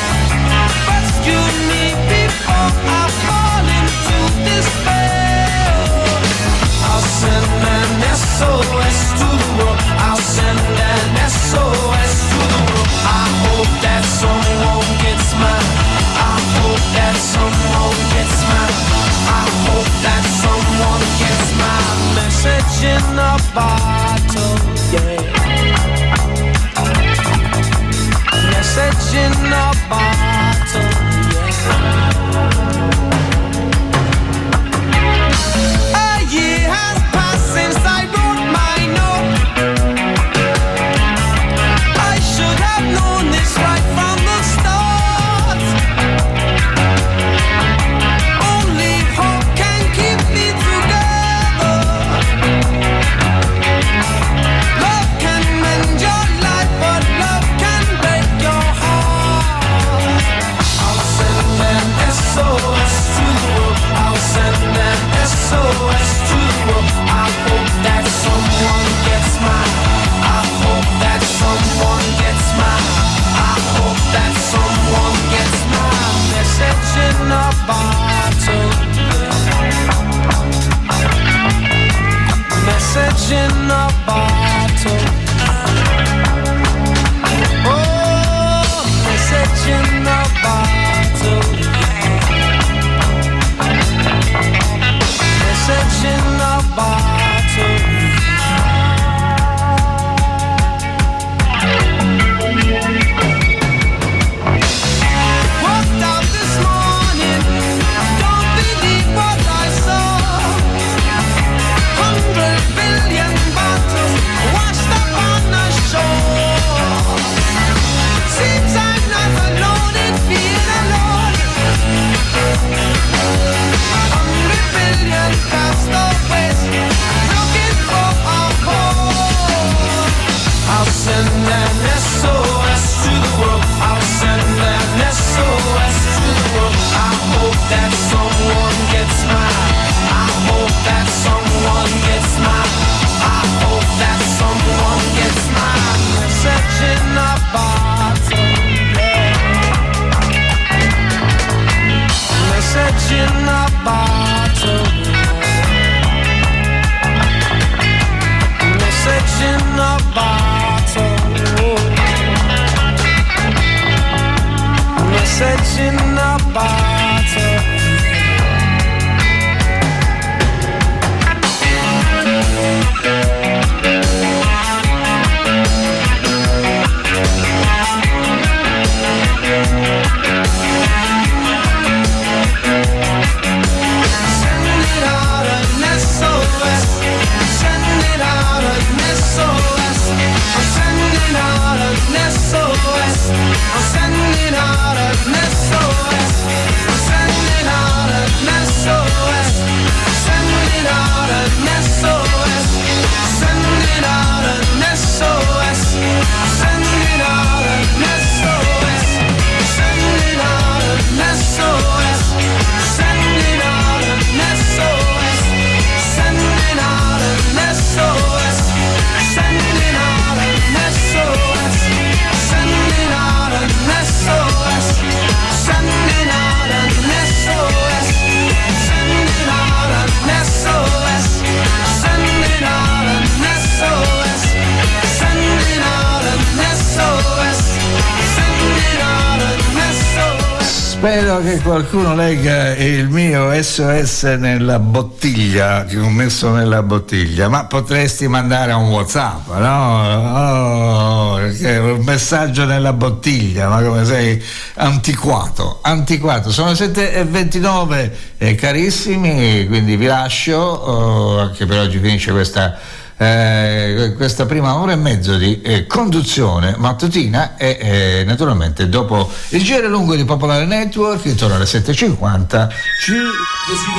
Rescue me before I fall into despair. message in a bottle. I'm sending out an S O S. I'm sending out an S O S. Sending out an S O S. Sending out an S O S. Sending out an S O S. Sending out an S O S. Sending out an S O S. Sending out an S O S. Sending out an S O S. Sending out an S O S. Sending out an S O S. Sending out an S O S. Sending out an S O S. Sending out an S O S. Sending out an S O S. Spero che qualcuno legga il mio S O S nella bottiglia che ho messo nella bottiglia, ma potresti mandare un WhatsApp, no? Oh, perché un messaggio nella bottiglia, ma come sei antiquato, antiquato. Sono sette e ventinove, eh, carissimi, quindi vi lascio, oh, anche per oggi finisce questa Eh, questa prima ora e mezzo di eh, conduzione mattutina e eh, naturalmente dopo il giro lungo di Popolare Network intorno alle sette e cinquanta ci